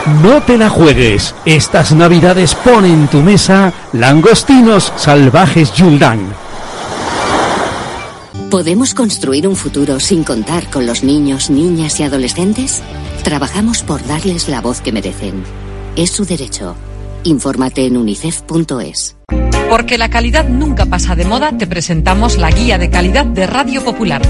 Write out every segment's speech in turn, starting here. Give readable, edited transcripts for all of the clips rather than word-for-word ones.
No te la juegues. Estas navidades pon en tu mesa langostinos salvajes Yuldan. ¿Podemos construir un futuro sin contar con los niños, niñas y adolescentes? Trabajamos por darles la voz que merecen. Es su derecho. Infórmate en unicef.es. Porque la calidad nunca pasa de moda, te presentamos la guía de calidad de Radio Popular.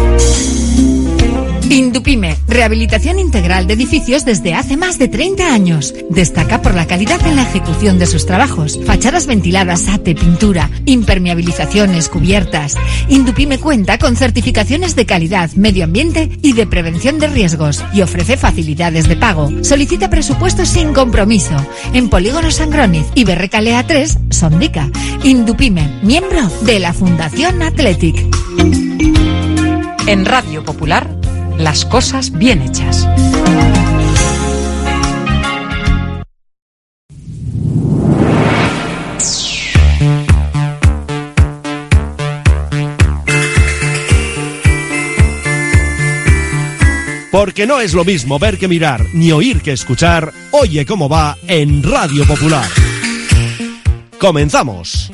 Indupime, rehabilitación integral de edificios desde hace más de 30 años. Destaca por la calidad en la ejecución de sus trabajos. Fachadas ventiladas, ate, pintura, impermeabilizaciones, cubiertas. Indupime cuenta con certificaciones de calidad, medio ambiente y de prevención de riesgos y ofrece facilidades de pago. Solicita presupuestos sin compromiso en Polígono Sangroniz y Berrecalea 3, Sondica. Indupime, miembro de la Fundación Athletic. En Radio Popular, las cosas bien hechas. Porque no es lo mismo ver que mirar, ni oír que escuchar. Oye cómo va en Radio Popular. Comenzamos.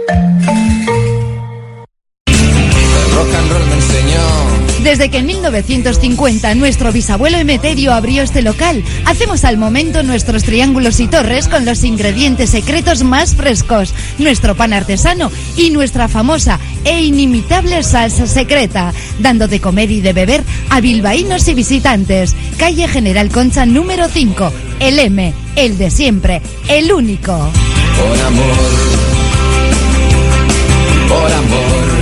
El rock and roll me enseñó. Desde que en 1950 nuestro bisabuelo Emeterio abrió este local, hacemos al momento nuestros triángulos y torres con los ingredientes secretos más frescos, nuestro pan artesano y nuestra famosa e inimitable salsa secreta, dando de comer y de beber a bilbaínos y visitantes. Calle General Concha número 5, el M, el de siempre, el único. Por amor, por amor.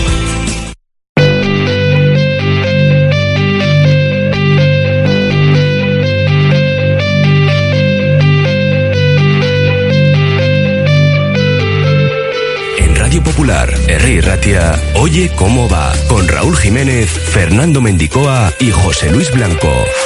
Popular, R. Ratia, Oye cómo va, con Raúl Jiménez, Fernando Mendicoa y José Luis Blanco.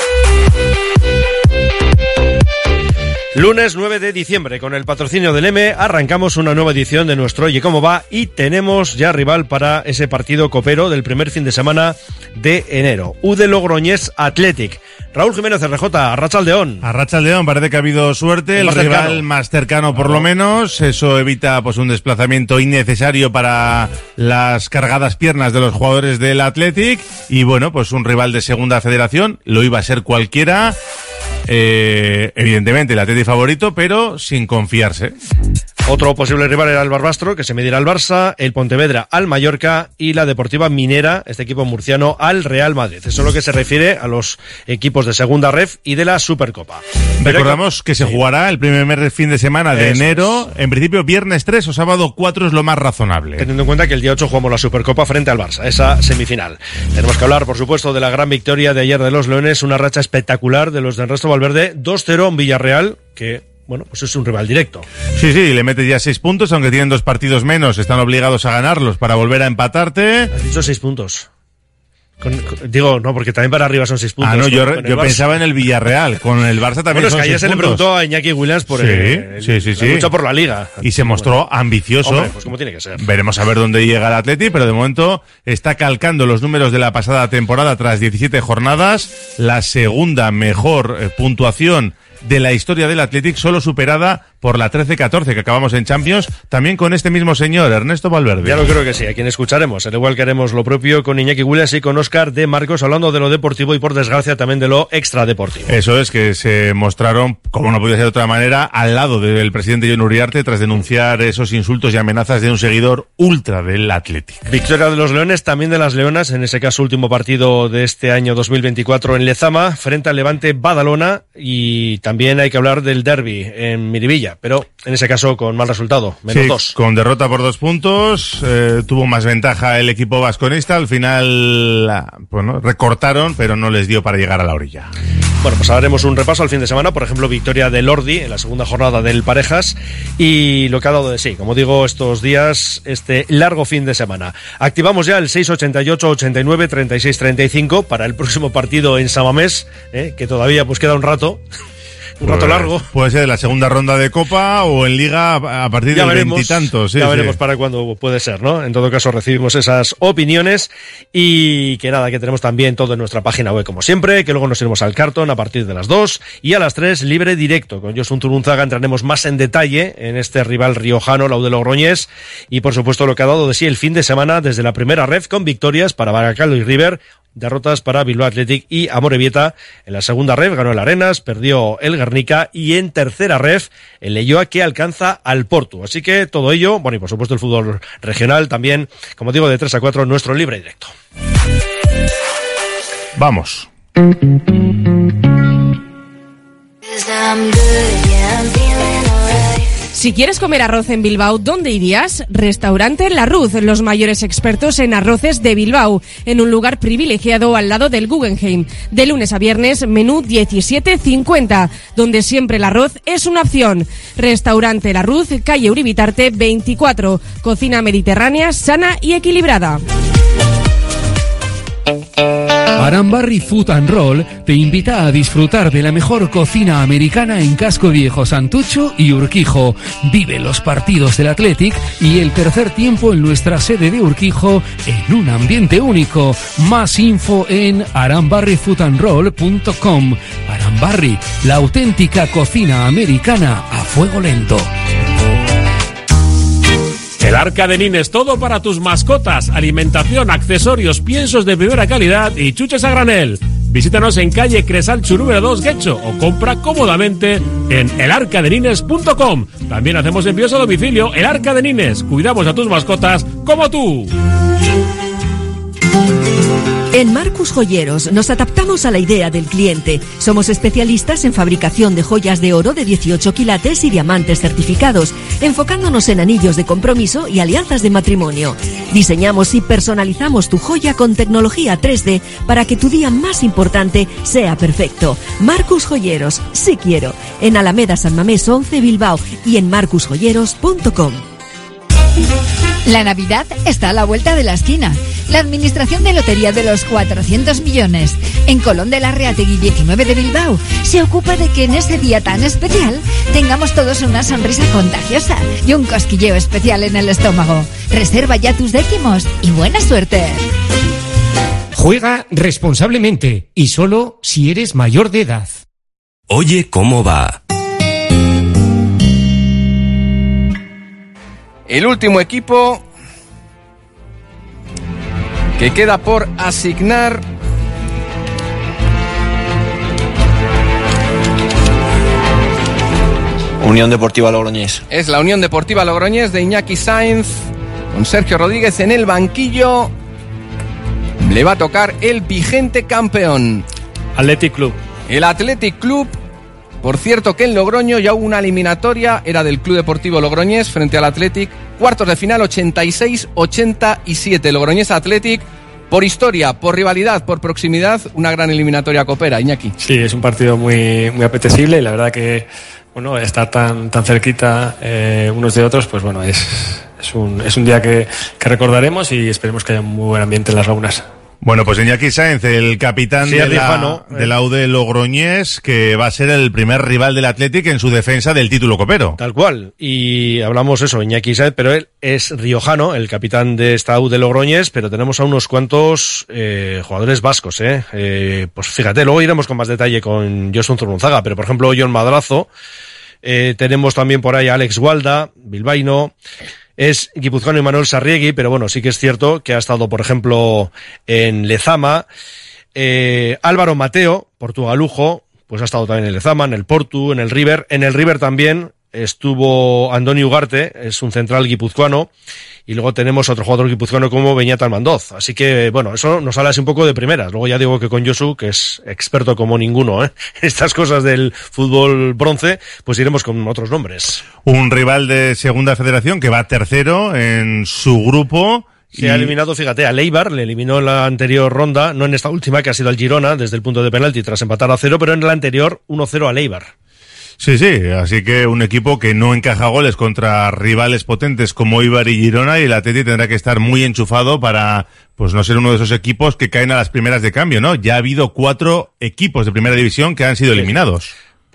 Lunes 9 de diciembre, con el patrocinio del M, arrancamos una nueva edición de nuestro Oye cómo va y tenemos ya rival para ese partido copero del primer fin de semana de enero. UD Logroñés Athletic. Raúl Jiménez RJ, Arratsaldeón. Arratsaldeón, parece que ha habido suerte, el rival más cercano por lo menos, eso evita pues un desplazamiento innecesario para las cargadas piernas de los jugadores del Athletic y bueno, pues un rival de segunda federación, lo iba a ser cualquiera. Evidentemente el Atleti favorito, pero sin confiarse. Otro posible rival era el Barbastro, que se medirá al Barça, el Pontevedra al Mallorca y la Deportiva Minera, este equipo murciano, al Real Madrid. Eso es lo que se refiere a los equipos de Segunda Ref y de la Supercopa. Recordamos que se jugará el primer fin de semana de enero, en principio viernes 3 o sábado 4 es lo más razonable. Teniendo en cuenta que el día 8 jugamos la Supercopa frente al Barça, esa semifinal. Tenemos que hablar, por supuesto, de la gran victoria de ayer de los Leones, una racha espectacular de los de Ernesto Valverde, 2-0 en Villarreal, que bueno, pues es un rival directo. Sí, le metes ya 6 puntos, aunque tienen 2 partidos menos, están obligados a ganarlos para volver a empatarte. Has dicho 6 puntos. Digo, no, porque también para arriba son 6 puntos. Ah, no, yo pensaba en el Villarreal, con el Barça también son 6 puntos. Bueno, es que ayer se le preguntó a Iñaki Williams por la lucha por la Liga. Y se mostró ambicioso. Hombre, pues como tiene que ser. Veremos a ver dónde llega el Atleti, pero de momento está calcando los números de la pasada temporada tras 17 jornadas, la segunda mejor puntuación de la historia del Athletic, solo superada por la 13-14 que acabamos en Champions, también con este mismo señor, Ernesto Valverde. Ya lo creo que sí, a quien escucharemos, al igual que haremos lo propio con Iñaki Williams y con Óscar de Marcos, hablando de lo deportivo y por desgracia también de lo extradeportivo. Eso es, que se mostraron, como no podía ser de otra manera, al lado del presidente Jon Uriarte tras denunciar esos insultos y amenazas de un seguidor ultra del Athletic. Victoria de los Leones, también de las Leonas, en ese caso último partido de este año 2024 en Lezama, frente al Levante Badalona, y también hay que hablar del derbi en Miribilla, pero en ese caso con mal resultado, menos 2. Con derrota por 2 puntos, tuvo más ventaja el equipo vasconista, al final bueno, recortaron, pero no les dio para llegar a la orilla. Bueno, pues haremos un repaso al fin de semana, por ejemplo, victoria del Ordi en la segunda jornada del Parejas y lo que ha dado de sí, como digo, estos días, este largo fin de semana. Activamos ya el 688-89-36-35 para el próximo partido en Samamés, que todavía pues queda un rato. un rato largo. Puede ser la segunda ronda de Copa o en Liga a partir del veintitantos. Ya veremos para cuándo puede ser, ¿no? En todo caso recibimos esas opiniones y que nada, que tenemos también todo en nuestra página web como siempre, que luego nos iremos al Carton a partir de las 2 y a las 3 libre directo. Con Josun Turunzaga entraremos más en detalle en este rival riojano, la U de Logroñés, y por supuesto lo que ha dado de sí el fin de semana desde la primera ref con victorias para Baracaldo y River, derrotas para Bilbao Athletic y Amorebieta. En la segunda ref ganó el Arenas, perdió el Guernica y en tercera ref el Leioa, que alcanza al Portu. Así que todo ello, bueno, y por supuesto el fútbol regional también, como digo, de 3 a 4 nuestro libre directo. Vamos. Si quieres comer arroz en Bilbao, ¿dónde irías? Restaurante La Ruz, los mayores expertos en arroces de Bilbao, en un lugar privilegiado al lado del Guggenheim. De lunes a viernes, menú 17,50, donde siempre el arroz es una opción. Restaurante La Ruz, calle Uribitarte 24, cocina mediterránea, sana y equilibrada. Arambarri Food and Roll te invita a disfrutar de la mejor cocina americana en Casco Viejo, Santucho y Urquijo. Vive los partidos del Athletic y el tercer tiempo en nuestra sede de Urquijo en un ambiente único. Más info en arambarrifoodandroll.com. Arambarri, la auténtica cocina americana a fuego lento. El Arca de Nines, todo para tus mascotas, alimentación, accesorios, piensos de primera calidad y chuches a granel. Visítanos en calle Cresalchu número 2, Guecho, o compra cómodamente en elarcadenines.com. También hacemos envíos a domicilio. El Arca de Nines, cuidamos a tus mascotas como tú. En Marcus Joyeros nos adaptamos a la idea del cliente. Somos especialistas en fabricación de joyas de oro de 18 quilates y diamantes certificados, enfocándonos en anillos de compromiso y alianzas de matrimonio. Diseñamos y personalizamos tu joya con tecnología 3D para que tu día más importante sea perfecto. Marcus Joyeros, sí quiero. En Alameda San Mamés 11 Bilbao y en marcusjoyeros.com. La Navidad está a la vuelta de la esquina. La Administración de Lotería de los 400 millones en Colón de la Reategui 19 de Bilbao se ocupa de que en ese día tan especial tengamos todos una sonrisa contagiosa y un cosquilleo especial en el estómago. Reserva ya tus décimos y buena suerte. Juega responsablemente y solo si eres mayor de edad. Oye, ¿cómo va? El último equipo que queda por asignar Unión Deportiva Logroñés. Es la Unión Deportiva Logroñés de Iñaki Sáenz, con Sergio Rodríguez en el banquillo. Le va a tocar el vigente campeón, Athletic Club. El Athletic Club. Por cierto que en Logroño ya hubo una eliminatoria, era del Club Deportivo Logroñés frente al Athletic, cuartos de final 86-87, Logroñés Athletic, por historia, por rivalidad, por proximidad, una gran eliminatoria copera, Iñaki. Sí, es un partido muy, muy apetecible y la verdad que, bueno, estar tan cerquita unos de otros, pues bueno, es un día que recordaremos y esperemos que haya un muy buen ambiente en las Lagunas. Bueno, pues Iñaki Sáenz, el capitán de la U de Logroñés, que va a ser el primer rival del Athletic en su defensa del título copero. Tal cual. Y hablamos eso, Iñaki Sáenz, pero él es riojano, el capitán de esta U de Logroñés, pero tenemos a unos cuantos jugadores vascos, pues fíjate, luego iremos con más detalle con Josun Zurunzaga, pero por ejemplo, Jon Madrazo, tenemos también por ahí a Alex Walda, bilbaíno. Es guipuzcoano Manuel Sarriegui, pero bueno, sí que es cierto que ha estado, por ejemplo, en Lezama. Álvaro Mateo, portugalujo, pues ha estado también en Lezama, en el Portu, en el River. En el River también estuvo Andoni Ugarte, es un central guipuzcoano. Y luego tenemos otro jugador guipuzcoano como Beñat Almandoz. Así que, bueno, eso nos habla así un poco de primeras. Luego ya digo que con Josu, que es experto como ninguno, estas cosas del fútbol bronce, pues iremos con otros nombres. Un rival de segunda federación que va tercero en su grupo. Se ha eliminado, fíjate, a Leibar, le eliminó en la anterior ronda, no en esta última, que ha sido al Girona, desde el punto de penalti tras empatar a 0, pero en la anterior 1-0 a Leibar. Sí, así que un equipo que no encaja goles contra rivales potentes como Eibar y Girona, y el Atleti tendrá que estar muy enchufado para, pues, no ser uno de esos equipos que caen a las primeras de cambio, ¿no? Ya ha habido 4 equipos de primera división que han sido eliminados.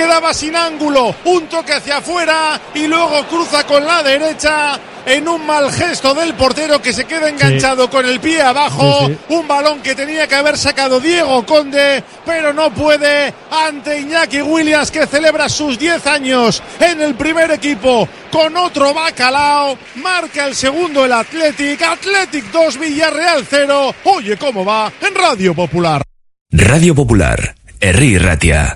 quedaba sin ángulo, un toque hacia afuera y luego cruza con la derecha en un mal gesto del portero que se queda enganchado con el pie abajo. Un balón que tenía que haber sacado Diego Conde, pero no puede ante Iñaki Williams, que celebra sus 10 años en el primer equipo con otro bacalao. Marca el segundo el Athletic 2, Villarreal 0. Oye cómo va en Radio Popular. Radio Popular, Herri Ratia.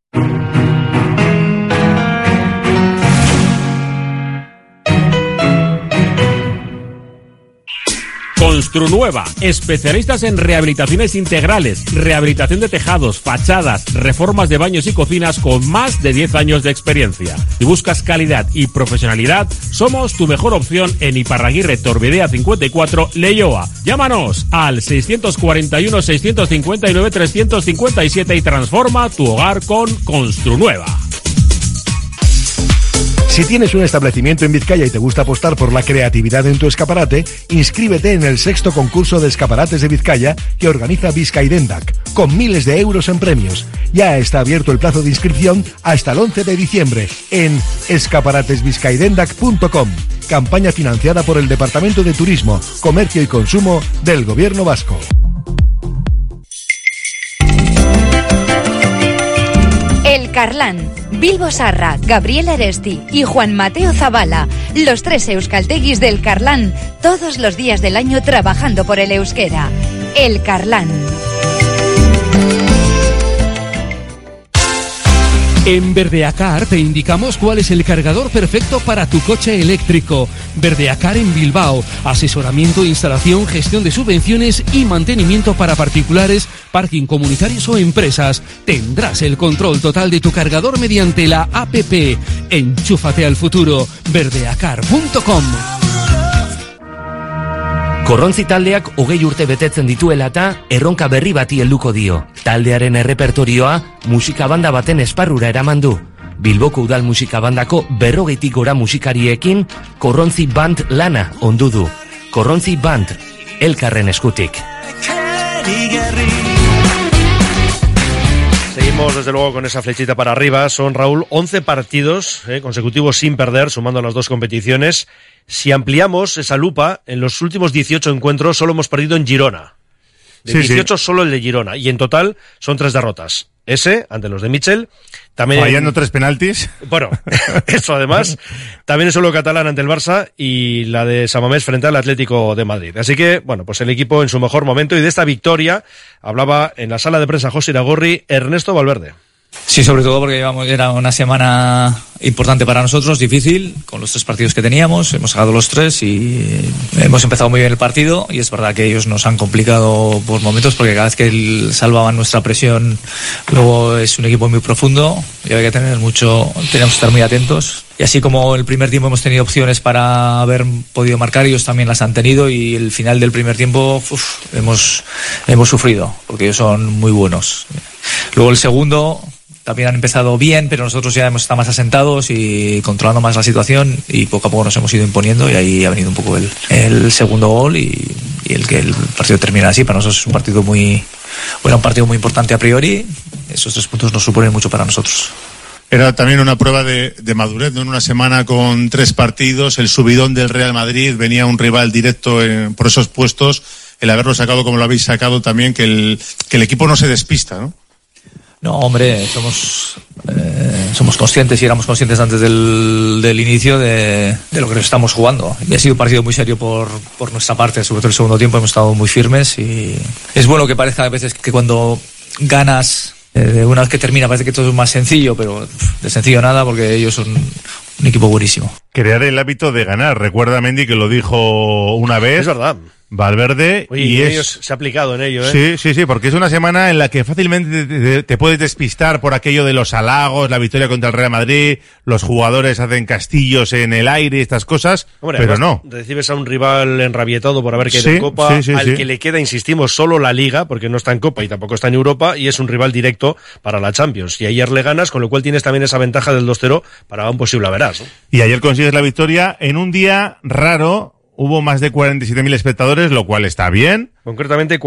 Construnueva, especialistas en rehabilitaciones integrales, rehabilitación de tejados, fachadas, reformas de baños y cocinas con más de 10 años de experiencia. Si buscas calidad y profesionalidad, somos tu mejor opción en Iparraguirre Torbidea 54, Leioa. Llámanos al 641 659 357 y transforma tu hogar con Construnueva. Si tienes un establecimiento en Vizcaya y te gusta apostar por la creatividad en tu escaparate, inscríbete en el 6º concurso de escaparates de Vizcaya que organiza Vizcaidendac, con miles de euros en premios. Ya está abierto el plazo de inscripción hasta el 11 de diciembre en escaparatesvizcaidendac.com. Campaña financiada por el Departamento de Turismo, Comercio y Consumo del Gobierno Vasco. El Carlán, Bilbo Sarra, Gabriel Aresti y Juan Mateo Zabala, los 3 euskalteguis del Carlán, todos los días del año trabajando por el euskera. El Carlán. En Verdeacar te indicamos cuál es el cargador perfecto para tu coche eléctrico. Verdeacar en Bilbao. Asesoramiento, instalación, gestión de subvenciones y mantenimiento para particulares, parking comunitarios o empresas. Tendrás el control total de tu cargador mediante la APP. Enchúfate al futuro. Verdeacar.com. Korrontzi taldeak 20 urte betetzen dituela eta erronka berri bati helduko dio. Taldearen errepertorioa musika banda baten esparrura eraman du. Bilboko udal musika bandako 40 gora musikariekin Korrontzi Band lana ondu du. Korrontzi Band, elkarren eskutik. Seguimos desde luego con esa flechita para arriba. Son, Raúl, 11 partidos consecutivos sin perder, sumando las dos competiciones. Si ampliamos esa lupa, en los últimos 18 encuentros solo hemos perdido en Girona. De 18 solo el de Girona. Y en total son 3 derrotas. Ese, ante los de Michel. También fallando 3 penaltis. Bueno, eso además. También es solo catalán ante el Barça y la de Samamés frente al Atlético de Madrid. Así que, bueno, pues el equipo en su mejor momento. Y de esta victoria hablaba en la sala de prensa José Iragorri Ernesto Valverde. Sí, sobre todo porque era una semana importante para nosotros, difícil, con los 3 partidos que teníamos, hemos sacado los 3 y hemos empezado muy bien el partido y es verdad que ellos nos han complicado por momentos porque cada vez que salvaban nuestra presión, luego es un equipo muy profundo y hay que tenemos que estar muy atentos. Y así como el primer tiempo hemos tenido opciones para haber podido marcar, ellos también las han tenido y el final del primer tiempo hemos sufrido porque ellos son muy buenos. Luego el segundo también han empezado bien, pero nosotros ya hemos estado más asentados y controlando más la situación y poco a poco nos hemos ido imponiendo y ahí ha venido un poco el segundo gol y el que el partido termina así. Para nosotros es un partido muy importante a priori. Esos 3 puntos nos suponen mucho para nosotros. Era también una prueba de madurez, ¿no? En una semana con 3 partidos, el subidón del Real Madrid, venía un rival directo por esos puestos, el haberlo sacado como lo habéis sacado también, que el equipo no se despista, ¿no? No, hombre, somos conscientes y éramos conscientes antes del inicio de lo que nos estamos jugando. Y ha sido un partido muy serio por nuestra parte, sobre todo el segundo tiempo hemos estado muy firmes y es bueno que parezca a veces que cuando ganas, una vez que termina parece que todo es más sencillo, pero de sencillo nada porque ellos son un equipo buenísimo. Crear el hábito de ganar, recuerda Mendy que lo dijo una vez. Es verdad. Valverde. Oye, y ellos se ha aplicado en ello, Sí, porque es una semana en la que fácilmente te puedes despistar por aquello de los halagos, la victoria contra el Real Madrid, los jugadores hacen castillos en el aire, estas cosas, hombre, pero no. Recibes a un rival enrabietado por haber caído en Copa, al que le queda, insistimos, solo la Liga, porque no está en Copa y tampoco está en Europa, y es un rival directo para la Champions. Y ayer le ganas, con lo cual tienes también esa ventaja del 2-0 para un posible averas, ¿no? Y ayer consigues la victoria en un día raro, hubo más de 47.000 espectadores, lo cual está bien. Concretamente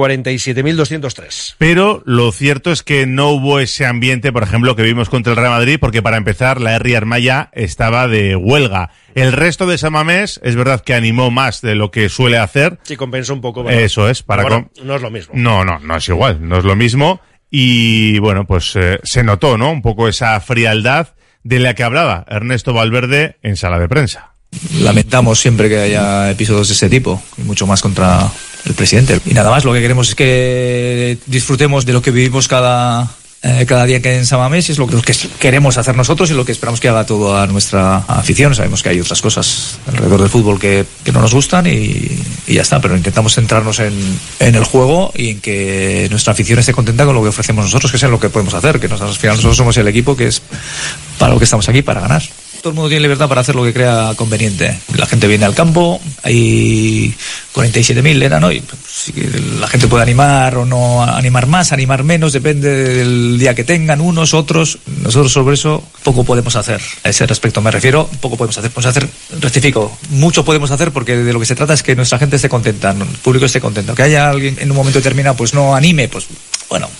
47.203. Pero lo cierto es que no hubo ese ambiente, por ejemplo, que vimos contra el Real Madrid, porque para empezar la R. Armaya estaba de huelga. El resto de San Mamés es verdad que animó más de lo que suele hacer. Sí, compensó un poco. ¿Verdad? Eso es. No es lo mismo. No es igual, no es lo mismo. Y bueno, pues se notó, ¿no? Un poco esa frialdad de la que hablaba Ernesto Valverde en sala de prensa. Lamentamos siempre que haya episodios de ese tipo, y mucho más contra el presidente. Y nada más, lo que queremos es que disfrutemos de lo que vivimos cada día que en San Mamés, y es lo que queremos hacer nosotros y lo que esperamos que haga toda nuestra afición. Sabemos que hay otras cosas alrededor del fútbol que no nos gustan y ya está, pero intentamos centrarnos en el juego y en que nuestra afición esté contenta con lo que ofrecemos nosotros, que es lo que podemos hacer, que al final nosotros somos el equipo que es para lo que estamos aquí, para ganar. Todo el mundo tiene libertad para hacer lo que crea conveniente. La gente viene al campo, hay 47.000 eran hoy. Sí, la gente puede animar o no animar más, animar menos, depende del día que tengan unos, otros. Nosotros sobre eso poco podemos hacer. A ese respecto me refiero, poco podemos hacer, rectifico, mucho podemos hacer porque de lo que se trata es que nuestra gente esté contenta, el público esté contento. Que haya alguien en un momento determinado pues no anime, pues bueno.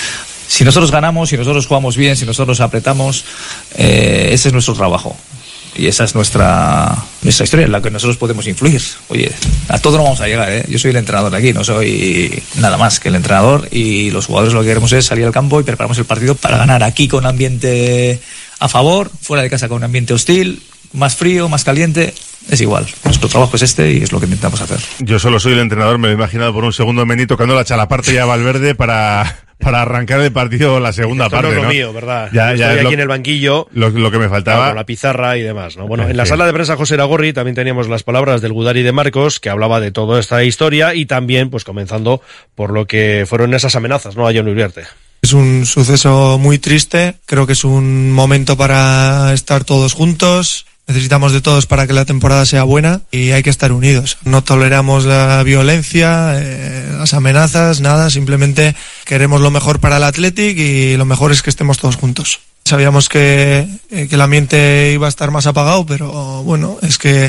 Si nosotros ganamos, si nosotros jugamos bien, si nosotros apretamos, ese es nuestro trabajo. Y esa es nuestra historia en la que nosotros podemos influir. Oye, a todo no vamos a llegar, ¿eh? Yo soy el entrenador de aquí, no soy nada más que el entrenador, y los jugadores lo que queremos es salir al campo y preparamos el partido para ganar aquí con ambiente a favor, fuera de casa con un ambiente hostil, más frío, más caliente. Es igual, nuestro trabajo es este y es lo que intentamos hacer. Yo solo soy el entrenador, me lo he imaginado por un segundo Mení tocando la chalaparte ya a Valverde para arrancar el partido la segunda parte, no es ¿no? lo mío, ¿verdad? Ya estoy aquí en el banquillo. Lo que me faltaba. Con la pizarra y demás, ¿no? Bueno, en la sala de prensa José Iragorri también teníamos las palabras del Gudari de Marcos, que hablaba de toda esta historia y también, pues comenzando por lo que fueron esas amenazas, ¿no? A Jon Uriarte. Es un suceso muy triste, creo que es un momento para estar todos juntos. Necesitamos de todos para que la temporada sea buena y hay que estar unidos. No toleramos la violencia, las amenazas, nada. Simplemente queremos lo mejor para el Athletic y lo mejor es que estemos todos juntos. Sabíamos que el ambiente iba a estar más apagado, pero bueno, es que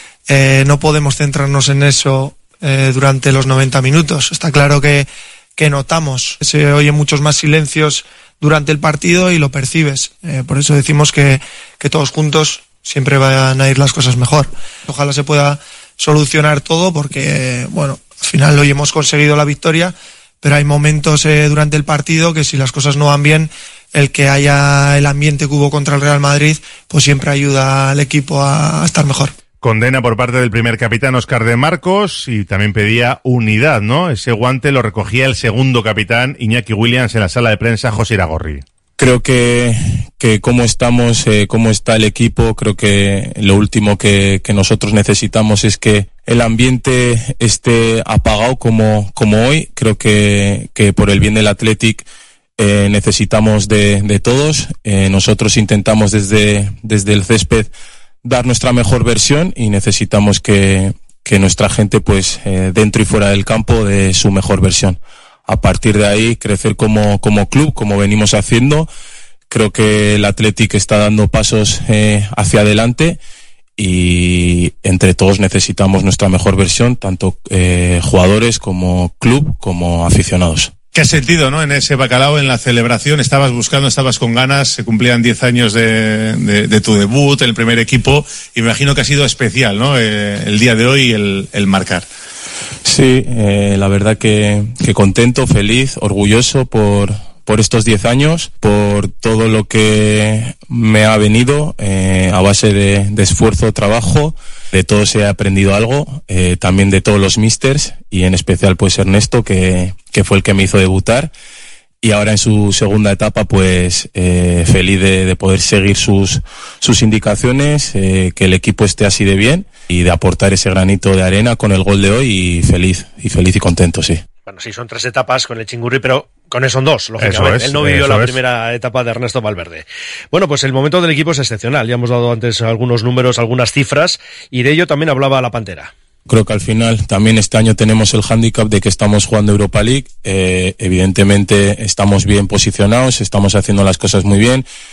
no podemos centrarnos en eso durante los 90 minutos. Está claro que notamos, se oyen muchos más silencios durante el partido y lo percibes. Por eso decimos que todos juntos siempre van a ir las cosas mejor. Ojalá se pueda solucionar todo porque, bueno, al final hoy hemos conseguido la victoria, pero hay momentos durante el partido que si las cosas no van bien, el que haya el ambiente que hubo contra el Real Madrid, pues siempre ayuda al equipo a estar mejor. Condena por parte del primer capitán Óscar de Marcos y también pedía unidad, ¿no? Ese guante lo recogía el segundo capitán Iñaki Williams en la sala de prensa José Iragorri. Creo que cómo estamos, cómo está el equipo, creo que lo último que nosotros necesitamos es que el ambiente esté apagado como hoy. Creo que por el bien del Athletic necesitamos de todos. Nosotros intentamos desde el césped dar nuestra mejor versión y necesitamos que nuestra gente, pues dentro y fuera del campo, dé su mejor versión. A partir de ahí, crecer como club, como venimos haciendo. Creo que el Athletic está dando pasos hacia adelante y entre todos necesitamos nuestra mejor versión, tanto jugadores como club, como aficionados. ¿Qué has sentido, no? En ese bacalao, en la celebración, estabas con ganas, se cumplían 10 años de tu debut, el primer equipo, y me imagino que ha sido especial, ¿no? El día de hoy, el marcar. Sí, la verdad que contento, feliz, orgulloso por estos 10 años, por todo lo que me ha venido a base de esfuerzo, trabajo. De todos he aprendido algo, también de todos los místers y en especial pues Ernesto, que fue el que me hizo debutar. Y ahora en su segunda etapa, pues feliz de poder seguir sus indicaciones, que el equipo esté así de bien y de aportar ese granito de arena con el gol de hoy y feliz y contento, sí. Bueno, sí, son 3 etapas con el Chingurri, pero con eso son 2, lógicamente. Él no vivió la primera etapa de Ernesto Valverde. Bueno, pues el momento del equipo es excepcional. Ya hemos dado antes algunos números, algunas cifras, y de ello también hablaba la Pantera. Creo que al final también este año tenemos el hándicap de que estamos jugando Europa League. Evidentemente estamos bien posicionados, estamos haciendo las cosas muy bien.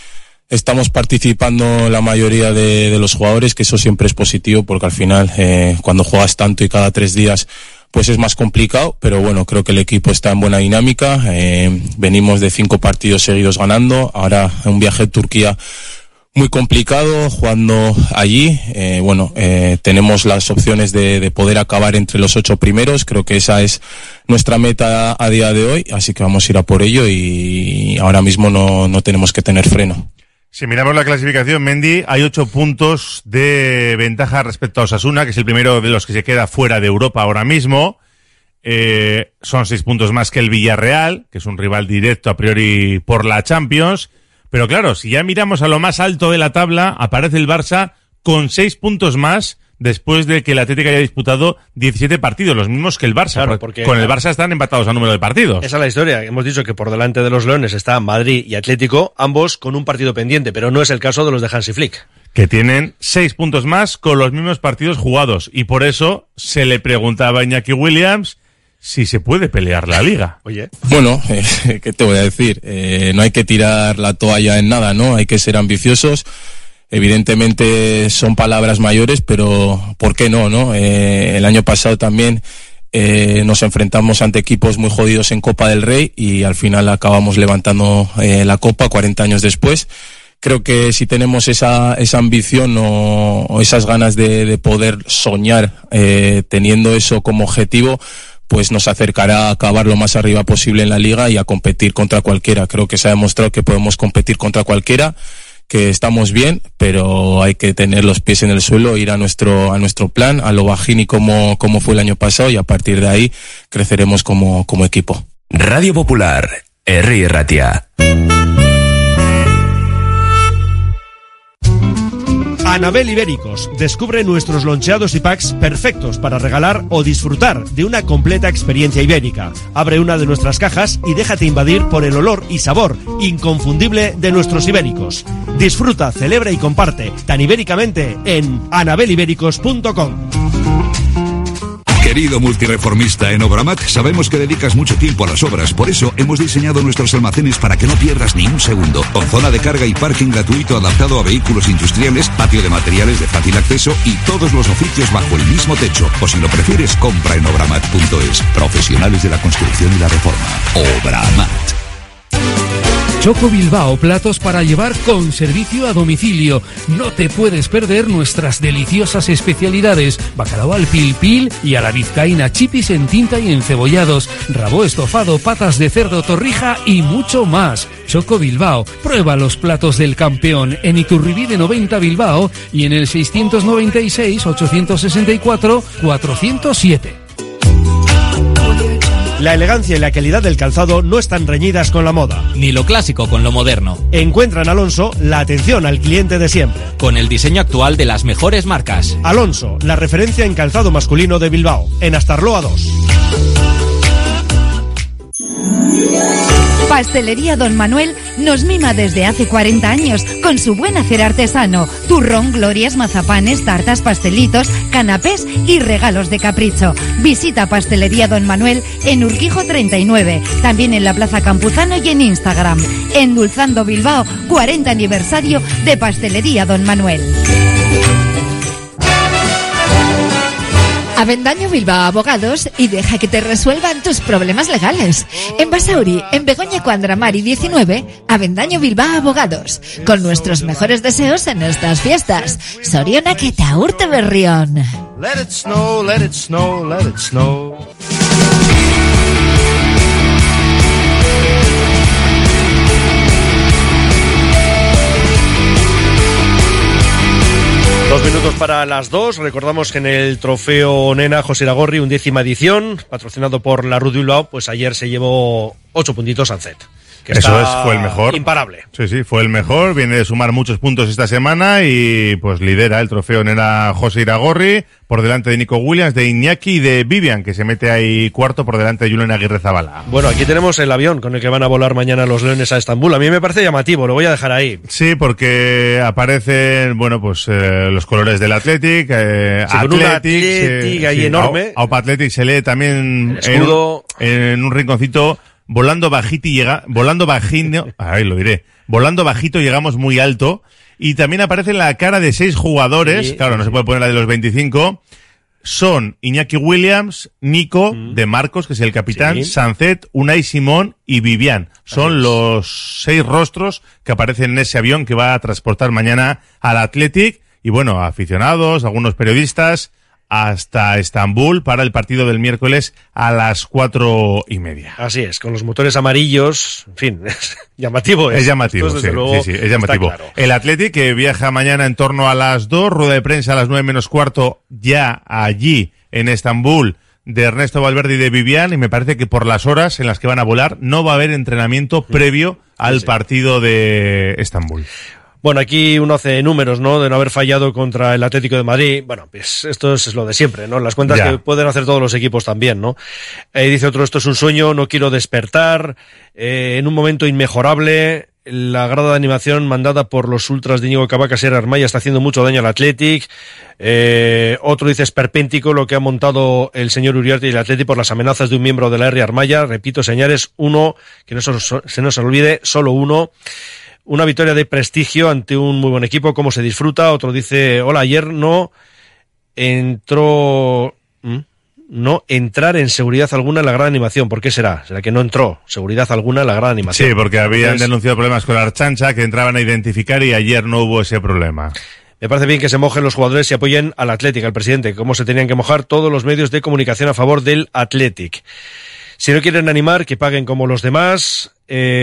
estamos participando la mayoría de los jugadores, que eso siempre es positivo, porque al final, cuando juegas tanto y cada 3 días, pues es más complicado, pero bueno, creo que el equipo está en buena dinámica. Venimos de 5 partidos seguidos ganando, ahora un viaje a Turquía muy complicado, jugando allí. Tenemos las opciones de poder acabar entre los 8 primeros, creo que esa es nuestra meta a día de hoy, así que vamos a ir a por ello y ahora mismo no tenemos que tener freno. Si miramos la clasificación, Mendy, hay 8 puntos de ventaja respecto a Osasuna, que es el primero de los que se queda fuera de Europa ahora mismo. Son 6 puntos más que el Villarreal, que es un rival directo a priori por la Champions. Pero claro, si ya miramos a lo más alto de la tabla, aparece el Barça con 6 puntos más después de que el Atlético haya disputado 17 partidos, los mismos que el Barça. Claro, porque con el Barça están empatados a número de partidos. Esa es la historia. Hemos dicho que por delante de los Leones está Madrid y Atlético, ambos con un partido pendiente, pero no es el caso de los de Hansi Flick, que tienen 6 puntos más con los mismos partidos jugados. Y por eso se le preguntaba a Iñaki Williams si se puede pelear la Liga. Oye. Bueno, ¿qué te voy a decir? No hay que tirar la toalla en nada, ¿no? Hay que ser ambiciosos. Evidentemente son palabras mayores, pero ¿por qué no? El año pasado también nos enfrentamos ante equipos muy jodidos en Copa del Rey y al final acabamos levantando la Copa 40 años después. Creo que si tenemos esa ambición o esas ganas de poder soñar teniendo eso como objetivo, pues nos acercará a acabar lo más arriba posible en la Liga y a competir contra cualquiera. Creo que se ha demostrado que podemos competir contra cualquiera, que estamos bien, pero hay que tener los pies en el suelo, ir a nuestro plan, a lo Bajini como fue el año pasado, y a partir de ahí creceremos como equipo. Radio Popular, Herri Ratia. Anabel Ibéricos. Descubre nuestros loncheados y packs perfectos para regalar o disfrutar de una completa experiencia ibérica. Abre una de nuestras cajas y déjate invadir por el olor y sabor inconfundible de nuestros ibéricos. Disfruta, celebra y comparte tan ibéricamente en anabelibéricos.com. Querido multireformista en Obramat, sabemos que dedicas mucho tiempo a las obras, por eso hemos diseñado nuestros almacenes para que no pierdas ni un segundo, con zona de carga y parking gratuito adaptado a vehículos industriales, patio de materiales de fácil acceso y todos los oficios bajo el mismo techo. O si lo prefieres, compra en obramat.es. Profesionales de la construcción y la reforma. Obramat. Choco Bilbao, platos para llevar con servicio a domicilio. No te puedes perder nuestras deliciosas especialidades: bacalao al pil pil y a la vizcaína, chipis en tinta y encebollados, rabo estofado, patas de cerdo, torrija y mucho más. Choco Bilbao, prueba los platos del campeón en Iturribide 90 Bilbao y en el 696 864 407. La elegancia y la calidad del calzado no están reñidas con la moda, ni lo clásico con lo moderno. Encuentra en Alonso la atención al cliente de siempre, con el diseño actual de las mejores marcas. Alonso, la referencia en calzado masculino de Bilbao, en Astarloa 2. Pastelería Don Manuel nos mima desde hace 40 años con su buen hacer artesano: turrón, glorias, mazapanes, tartas, pastelitos, canapés y regalos de capricho. Visita Pastelería Don Manuel en Urquijo 39, también en la Plaza Campuzano y en Instagram. Endulzando Bilbao, 40 aniversario de Pastelería Don Manuel. Avendaño Bilbao Abogados y deja que te resuelvan tus problemas legales. En Basauri, en Begoña Cuandramari 19, Avendaño Bilbao Abogados. Con nuestros mejores deseos en estas fiestas. Sorionak eta urte berrión. Let it snow, let it snow, let it snow. Dos minutos para las 2. Recordamos que en el trofeo Nena José Iragorri, 11ª edición, patrocinado por la Rud Bilbao, pues ayer se llevó 8 puntitos al set. Eso fue el mejor. Imparable. Sí, fue el mejor. Viene de sumar muchos puntos esta semana y pues lidera el trofeo Nena José Iragorri por delante de Nico Williams, de Iñaki y de Vivian, que se mete ahí cuarto por delante de Julen Aguirre Zabala. Bueno, aquí tenemos el avión con el que van a volar mañana los Leones a Estambul. A mí me parece llamativo, lo voy a dejar ahí. Sí, porque aparecen, bueno, pues los colores del Athletic, con un Athletic ahí enorme. Aupa Athletic se lee también escudo en un rinconcito volando bajito llegamos muy alto. Y también aparece la cara de 6 jugadores, sí, claro, no se puede poner la de los 25, son Iñaki Williams, Nico, De Marcos, que es el capitán, sí, Sancet, Unai Simón y Vivian. Son los 6 rostros que aparecen en ese avión que va a transportar mañana al Athletic. Y bueno, aficionados, algunos periodistas, hasta Estambul para el partido del miércoles a las 4:30. Así es, con los motores amarillos, en fin, es llamativo. Es llamativo, sí, luego, sí, es llamativo. Claro. El Athletic, que viaja mañana en torno a las 2, rueda de prensa a las 9:15, ya allí en Estambul, de Ernesto Valverde y de Vivian, y me parece que por las horas en las que van a volar no va a haber entrenamiento previo al partido de Estambul. Bueno, aquí uno hace números, ¿no? De no haber fallado contra el Atlético de Madrid. Bueno, pues esto es lo de siempre, ¿no? Las cuentas que pueden hacer todos los equipos también, ¿no? Dice otro, esto es un sueño, no quiero despertar. En un momento inmejorable, la grada de animación mandada por los ultras de Íñigo Cabacas y Armaya está haciendo mucho daño al Athletic. Otro dice, esperpéntico lo que ha montado el señor Uriarte y el Athletic por las amenazas de un miembro de la R Armaya. Repito, señores, uno, que no se nos olvide, solo uno. Una victoria de prestigio ante un muy buen equipo, cómo se disfruta. Otro dice, hola, ayer no entrar en seguridad alguna en la gran animación. ¿Por qué será? ¿Será que no entró seguridad alguna en la gran animación? Sí, porque habían denunciado problemas con la Archancha que entraban a identificar y ayer no hubo ese problema. Me parece bien que se mojen los jugadores y apoyen al Athletic, al presidente. ¿Cómo se tenían que mojar todos los medios de comunicación a favor del Athletic? Si no quieren animar, que paguen como los demás.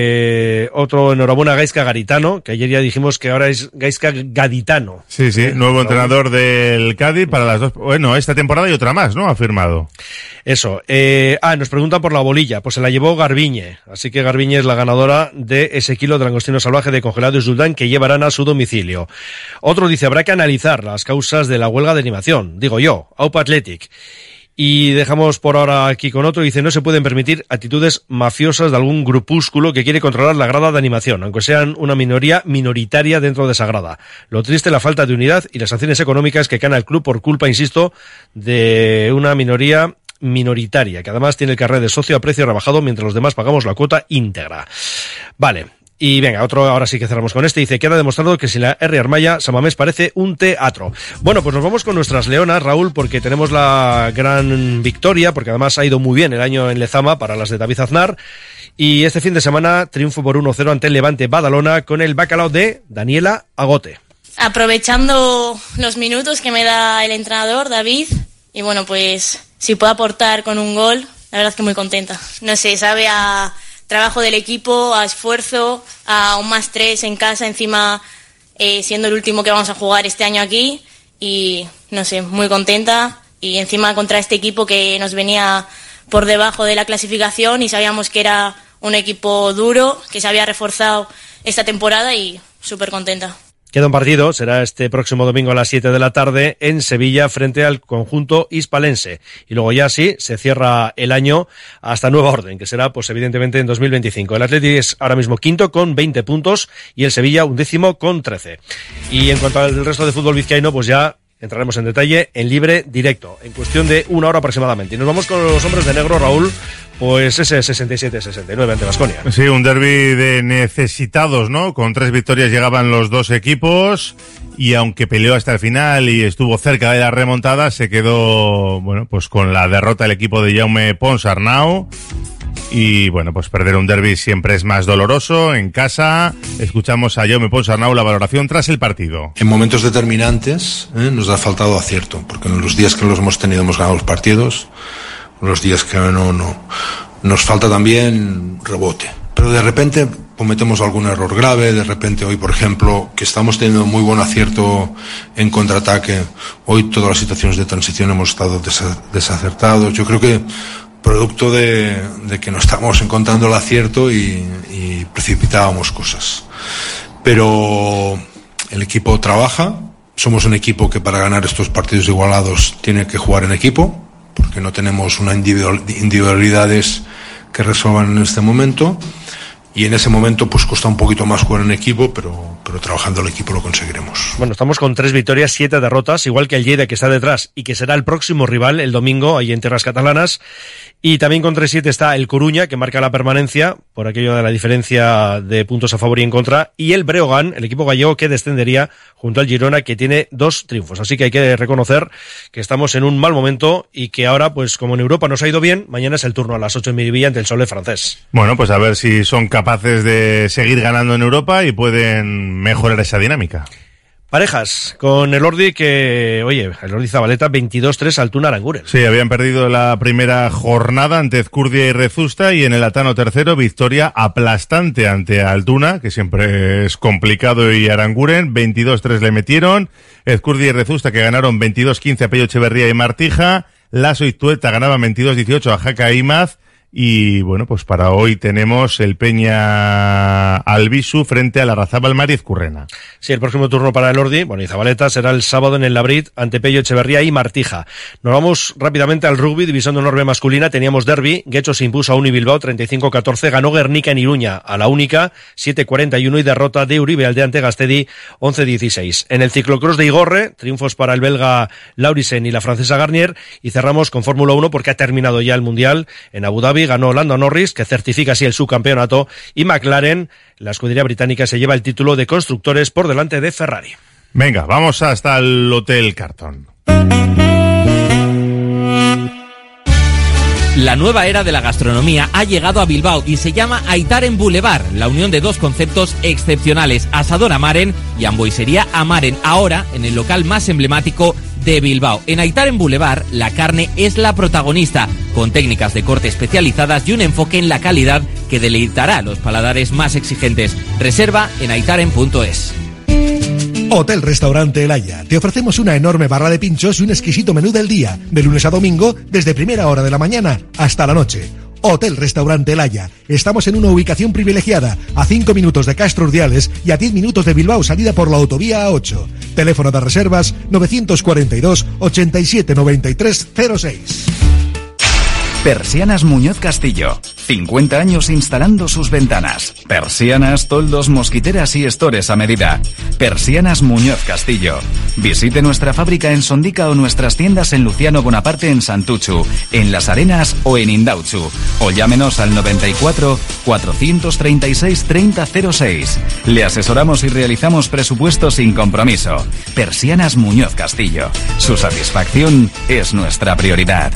Otro, enhorabuena a Gaizka Garitano, que ayer ya dijimos que ahora es Gaizka Gaditano. Sí, nuevo entrenador del Cádiz para las 2, bueno, esta temporada y otra más, ¿no? Ha firmado. Eso. Nos preguntan por la bolilla, pues se la llevó Garbiñe, así que Garbiñe es la ganadora de ese kilo de langostino salvaje de congelado Isduldan que llevarán a su domicilio. Otro dice, habrá que analizar las causas de la huelga de animación, digo yo, Aupa Athletic. Y dejamos por ahora aquí con otro, dice, no se pueden permitir actitudes mafiosas de algún grupúsculo que quiere controlar la grada de animación, aunque sean una minoría minoritaria dentro de esa grada. Lo triste, la falta de unidad y las sanciones económicas que gana el club por culpa, insisto, de una minoría minoritaria, que además tiene el carnet de socio a precio rebajado mientras los demás pagamos la cuota íntegra. Vale. Y venga, otro, ahora sí que cerramos con este. Dice, queda demostrado que sin la R Armaya, San Mamés parece un teatro. Bueno, pues nos vamos con nuestras leonas, Raúl, porque tenemos la gran victoria, porque además ha ido muy bien el año en Lezama para las de David Aznar. Y este fin de semana, triunfo por 1-0 ante el Levante Badalona con el bacalao de Daniela Agote. Aprovechando los minutos que me da el entrenador, David, y bueno, pues si puedo aportar con un gol, la verdad es que muy contenta. No sé, sabe a trabajo del equipo, a esfuerzo, a un +3 en casa, encima siendo el último que vamos a jugar este año aquí, y no sé, muy contenta, y encima contra este equipo que nos venía por debajo de la clasificación y sabíamos que era un equipo duro, que se había reforzado esta temporada, y súper contenta. Queda un partido, será este próximo domingo a las 7 de la tarde en Sevilla frente al conjunto hispalense. Y luego ya sí, se cierra el año hasta nueva orden, que será pues evidentemente en 2025. El Athletic es ahora mismo quinto con 20 puntos y el Sevilla 11º con 13. Y en cuanto al resto de fútbol vizcaíno, pues ya entraremos en detalle en libre directo, en cuestión de 1 hora aproximadamente. Y nos vamos con los hombres de negro, Raúl, pues ese 67-69 ante Baskonia. Sí, un derbi de necesitados, ¿no? Con 3 victorias llegaban los dos equipos y aunque peleó hasta el final y estuvo cerca de la remontada, se quedó, bueno, pues con la derrota el equipo de Jaume Pons Arnau. Y bueno, pues perder un derbi siempre es más doloroso en casa. Escuchamos a Jaume Pons Arnau la valoración tras el partido. En momentos determinantes nos ha faltado acierto, porque en los días que los hemos tenido hemos ganado los partidos, en los días que no, nos falta también rebote. Pero de repente cometemos algún error grave, de repente hoy, por ejemplo, que estamos teniendo muy buen acierto en contraataque, hoy todas las situaciones de transición hemos estado desacertados. Yo creo que producto de que no estamos encontrando el acierto y precipitábamos cosas. Pero el equipo trabaja, somos un equipo que para ganar estos partidos igualados tiene que jugar en equipo, porque no tenemos una individualidades que resuelvan en este momento, y en ese momento pues cuesta un poquito más jugar en equipo, pero trabajando el equipo lo conseguiremos. Bueno, estamos con 3 victorias, 7 derrotas, igual que el Lleida, que está detrás y que será el próximo rival el domingo ahí en tierras catalanas. Y también con 3-7 está el Coruña, que marca la permanencia por aquello de la diferencia de puntos a favor y en contra, y el Breogán, el equipo gallego, que descendería junto al Girona, que tiene 2 triunfos. Así que hay que reconocer que estamos en un mal momento y que ahora, pues como en Europa nos ha ido bien, mañana es el turno a las 8 en Miribilla ante el Cholet francés. Bueno, pues a ver si son capaces de seguir ganando en Europa y pueden mejorar esa dinámica. Parejas, con el Ordi que, oye, el Ordi Zabaleta 22-3 Altuna Aranguren. Sí, habían perdido la primera jornada ante Ezcurdia y Rezusta, y en el Atano tercero victoria aplastante ante Altuna, que siempre es complicado, y Aranguren, 22-3 le metieron. Ezcurdia y Rezusta, que ganaron 22-15 a Pello Echeverría y Martija. Lasso y Tueta ganaban 22-18 a Jaca e Imaz. Y bueno, pues para hoy tenemos el Peña Albisu frente a la Razabal Mariz Currena. Sí, el próximo turno para el Ordi, bueno, y Zabaleta, será el sábado en el Labrit ante Pello Echeverría y Martija. Nos vamos rápidamente al rugby, división de honor B masculina. Teníamos derbi, Guecho se impuso a Uni Bilbao 35-14, ganó Guernica en Iruña a la Única 7-41 y derrota de Uribe Aldea ante Gastedi 11-16. En el ciclocross de Igorre, triunfos para el belga Laurisen y la francesa Garnier, y cerramos con Fórmula 1 porque ha terminado ya el Mundial en Abu Dhabi. Ganó Lando Norris, que certifica así el subcampeonato, y McLaren, la escudería británica, se lleva el título de constructores por delante de Ferrari. Venga, vamos hasta el Hotel Carton. La nueva era de la gastronomía ha llegado a Bilbao y se llama Aitaren Boulevard, la unión de 2 conceptos excepcionales, asador Amaren y hamburguesería Amaren, ahora en el local más emblemático de Bilbao. En Aitaren Boulevard, la carne es la protagonista, con técnicas de corte especializadas y un enfoque en la calidad que deleitará a los paladares más exigentes. Reserva en aitaren.es. Hotel Restaurante El Haya. Te ofrecemos una enorme barra de pinchos y un exquisito menú del día, de lunes a domingo, desde primera hora de la mañana hasta la noche. Hotel Restaurante El Haya. Estamos en una ubicación privilegiada, a 5 minutos de Castro Urdiales y a 10 minutos de Bilbao, salida por la autovía A8. Teléfono de reservas 942 87 93 06. Persianas Muñoz Castillo. 50 años instalando sus ventanas. Persianas, toldos, mosquiteras y estores a medida. Persianas Muñoz Castillo. Visite nuestra fábrica en Sondica o nuestras tiendas en Luciano Bonaparte en Santuchu, en Las Arenas o en Indautxu. O llámenos al 94 436 3006. Le asesoramos y realizamos presupuestos sin compromiso. Persianas Muñoz Castillo. Su satisfacción es nuestra prioridad.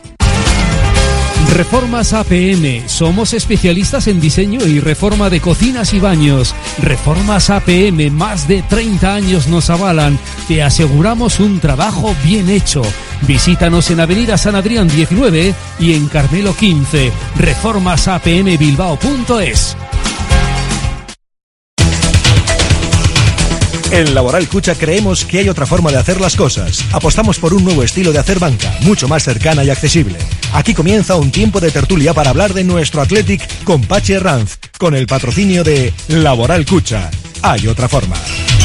Reformas APM. Somos especialistas en diseño y reforma de cocinas y baños. Reformas APM, más de 30 años nos avalan. Te aseguramos un trabajo bien hecho. Visítanos en Avenida San Adrián 19 y en Carmelo 15. reformasapmbilbao.es. En Laboral Cucha creemos que hay otra forma de hacer las cosas. Apostamos por un nuevo estilo de hacer banca, mucho más cercana y accesible. Aquí comienza un tiempo de tertulia para hablar de nuestro Athletic con Pachi Herranz, con el patrocinio de Laboral Cucha. Hay otra forma.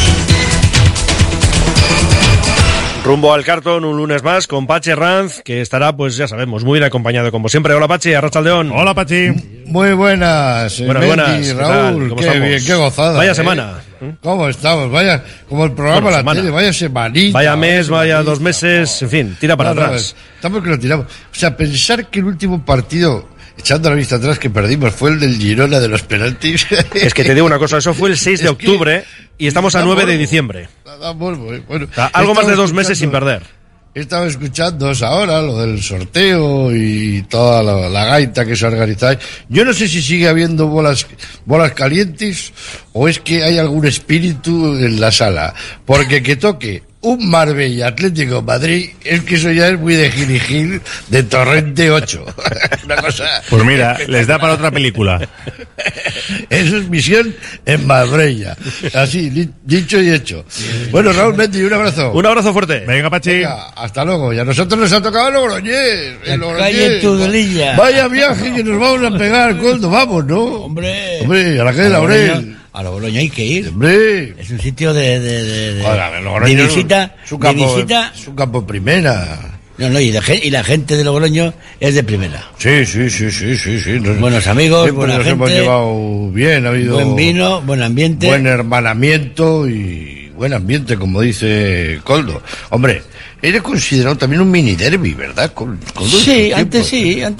Rumbo al Cartón, un lunes más con Pachi Herranz, que estará, pues ya sabemos, muy bien acompañado como siempre. Hola Pachi, arratsaldeón. Hola Pachi. Muy buenas. Buenas, Raúl, qué bien, qué gozada. Vaya semana. ¿Cómo estamos? Vaya, como el programa La Tele, vaya semanita. Vaya mes, vaya 2 meses, en fin, tira para atrás. Estamos que lo tiramos. O sea, pensar que el último partido, echando la vista atrás, que perdimos fue el del Girona de los penaltis. Es que te digo una cosa, eso fue el 6 de octubre y estamos a 9 de diciembre. Bueno, o sea, algo más de 2 meses sin perder. Estaba escuchando ahora lo del sorteo y toda la gaita que se organiza. Yo no sé si sigue habiendo bolas calientes o es que hay algún espíritu en la sala. Porque que toque un Marbella Atlético Madrid, es que eso ya es muy de Gil y Gil, de Torrente 8. Una cosa. Pues mira, les da para otra película. Eso es misión en Marbella. Así, dicho y hecho. Bueno, Raúl Mendy, un abrazo. Un abrazo fuerte. Venga, Pachi. Venga, hasta luego. Y a nosotros nos ha tocado Logroñés. Calle Tudela. Vaya viaje que nos vamos a pegar, Coldo. Vamos, ¿no? Hombre, a la calle Laurel. A Logroño hay que ir. Hombre. Es un sitio de visita. Es un campo primera. No, y la gente de Logroño es de primera. Sí. Buenos amigos, buena nos gente. hemos llevado bien, ha habido buen vino, buen ambiente. Buen hermanamiento y buen ambiente, como dice Coldo. Hombre, era considerado también un mini derbi, ¿verdad? Coldo, sí, antes.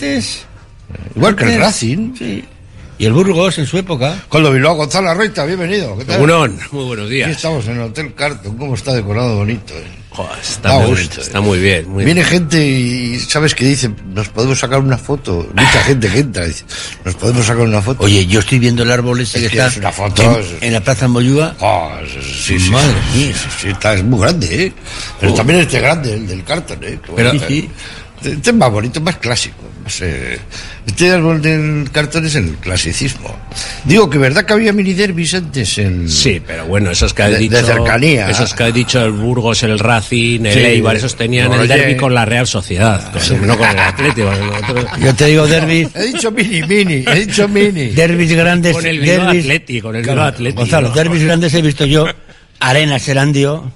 Igual que el Racing. Sí. Y el Burgos en su época. Coldo Bilbao, Gonzalo Arroita, bienvenido. ¿Qué tal? Muy buenos días. Aquí estamos en el Hotel Carton, cómo está decorado bonito. Joder, está muy bien. Viene gente y ¿sabes qué dice? Nos podemos sacar una foto. Mucha gente que entra dice, nos podemos sacar una foto. Oye, yo estoy viendo el árbol ese que está es una foto, en la Plaza Moyúa. Sí. Madre mía. Sí, es muy grande, ¿eh? Pero también este grande, el del Carton, ¿eh? Pero, sí. Este es más bonito, más clásico. Este árbol del Cartón es el clasicismo. Digo que verdad que había mini derbis antes Sí, pero bueno, esos que has dicho de cercanía. Esos que has dicho, el Burgos, el Racing, el Eibar, esos tenían el derbi con la Real Sociedad, no con el Atlético. Yo te digo derbis. He dicho mini. Derbis grandes. Con el Bilbao Atlético, Gonzalo, derbis grandes he visto yo. Arenas Erandio,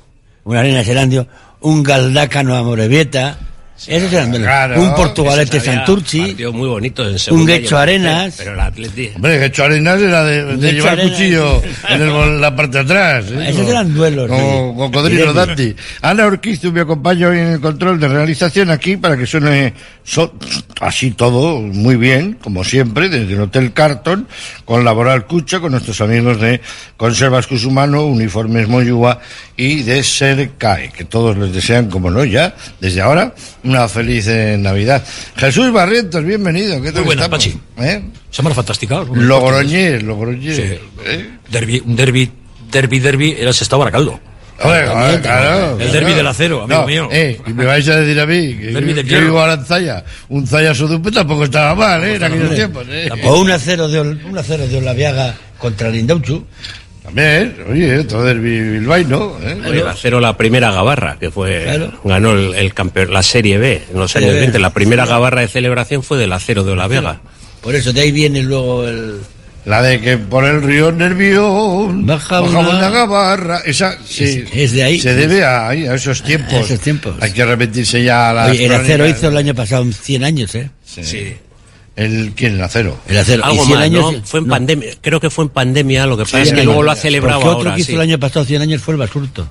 un Galdácano a Morevieta. Esos eran un Portugalete Santurci, muy bonito en un Guecho Arenas. Pero el Atlético. Hombre, Guecho Arenas era de llevar cuchillo en la parte de atrás. Esos eran duelos. Con Cocodrilo Dante. Ana Urquizu me acompaña hoy en el control de realización aquí para que suene así todo muy bien, como siempre, desde el Hotel Carton, con Laboral Cucha, con nuestros amigos de Conservas Cusumano, Uniformes Moyúa y de Sercae, que todos les desean, como no, ya, desde ahora, una feliz Navidad. Jesús Barrientos, bienvenido. ¿Qué tal? Muy buenas, estamos? Pachi. Semana fantástica. Logroñés. Sí. Un derbi era Sestao Baracaldo. Claro. El derbi del acero, amigo mío. Y me vais a decir a mí que yo vivo a Zaya. Un Zaya Sudupe tampoco estaba mal, en aquellos tiempos. O un 1-0 de Olaviaga contra el Indauchu. También, oye, otro derbi bilbaíno. El Acero, la primera gabarra, que fue, ganó el campeón, la Serie B en los años 20. La primera gabarra de celebración fue del Acero de Olaviaga. Por eso de ahí viene luego la de que por el río Nervión bajaba una gabarra. Esa, sí, es de ahí. Se debe a esos tiempos. Hay que arrepentirse ya a las. Oye, el Acero hizo el año pasado 100 años, ¿eh? Sí. ¿Quién? El Acero. Algo más, años, ¿no? Fue en pandemia. Creo que fue en pandemia, lo que pasa es que luego lo ha celebrado ahora. Otro que hizo el año pasado 100 años fue el Basurto.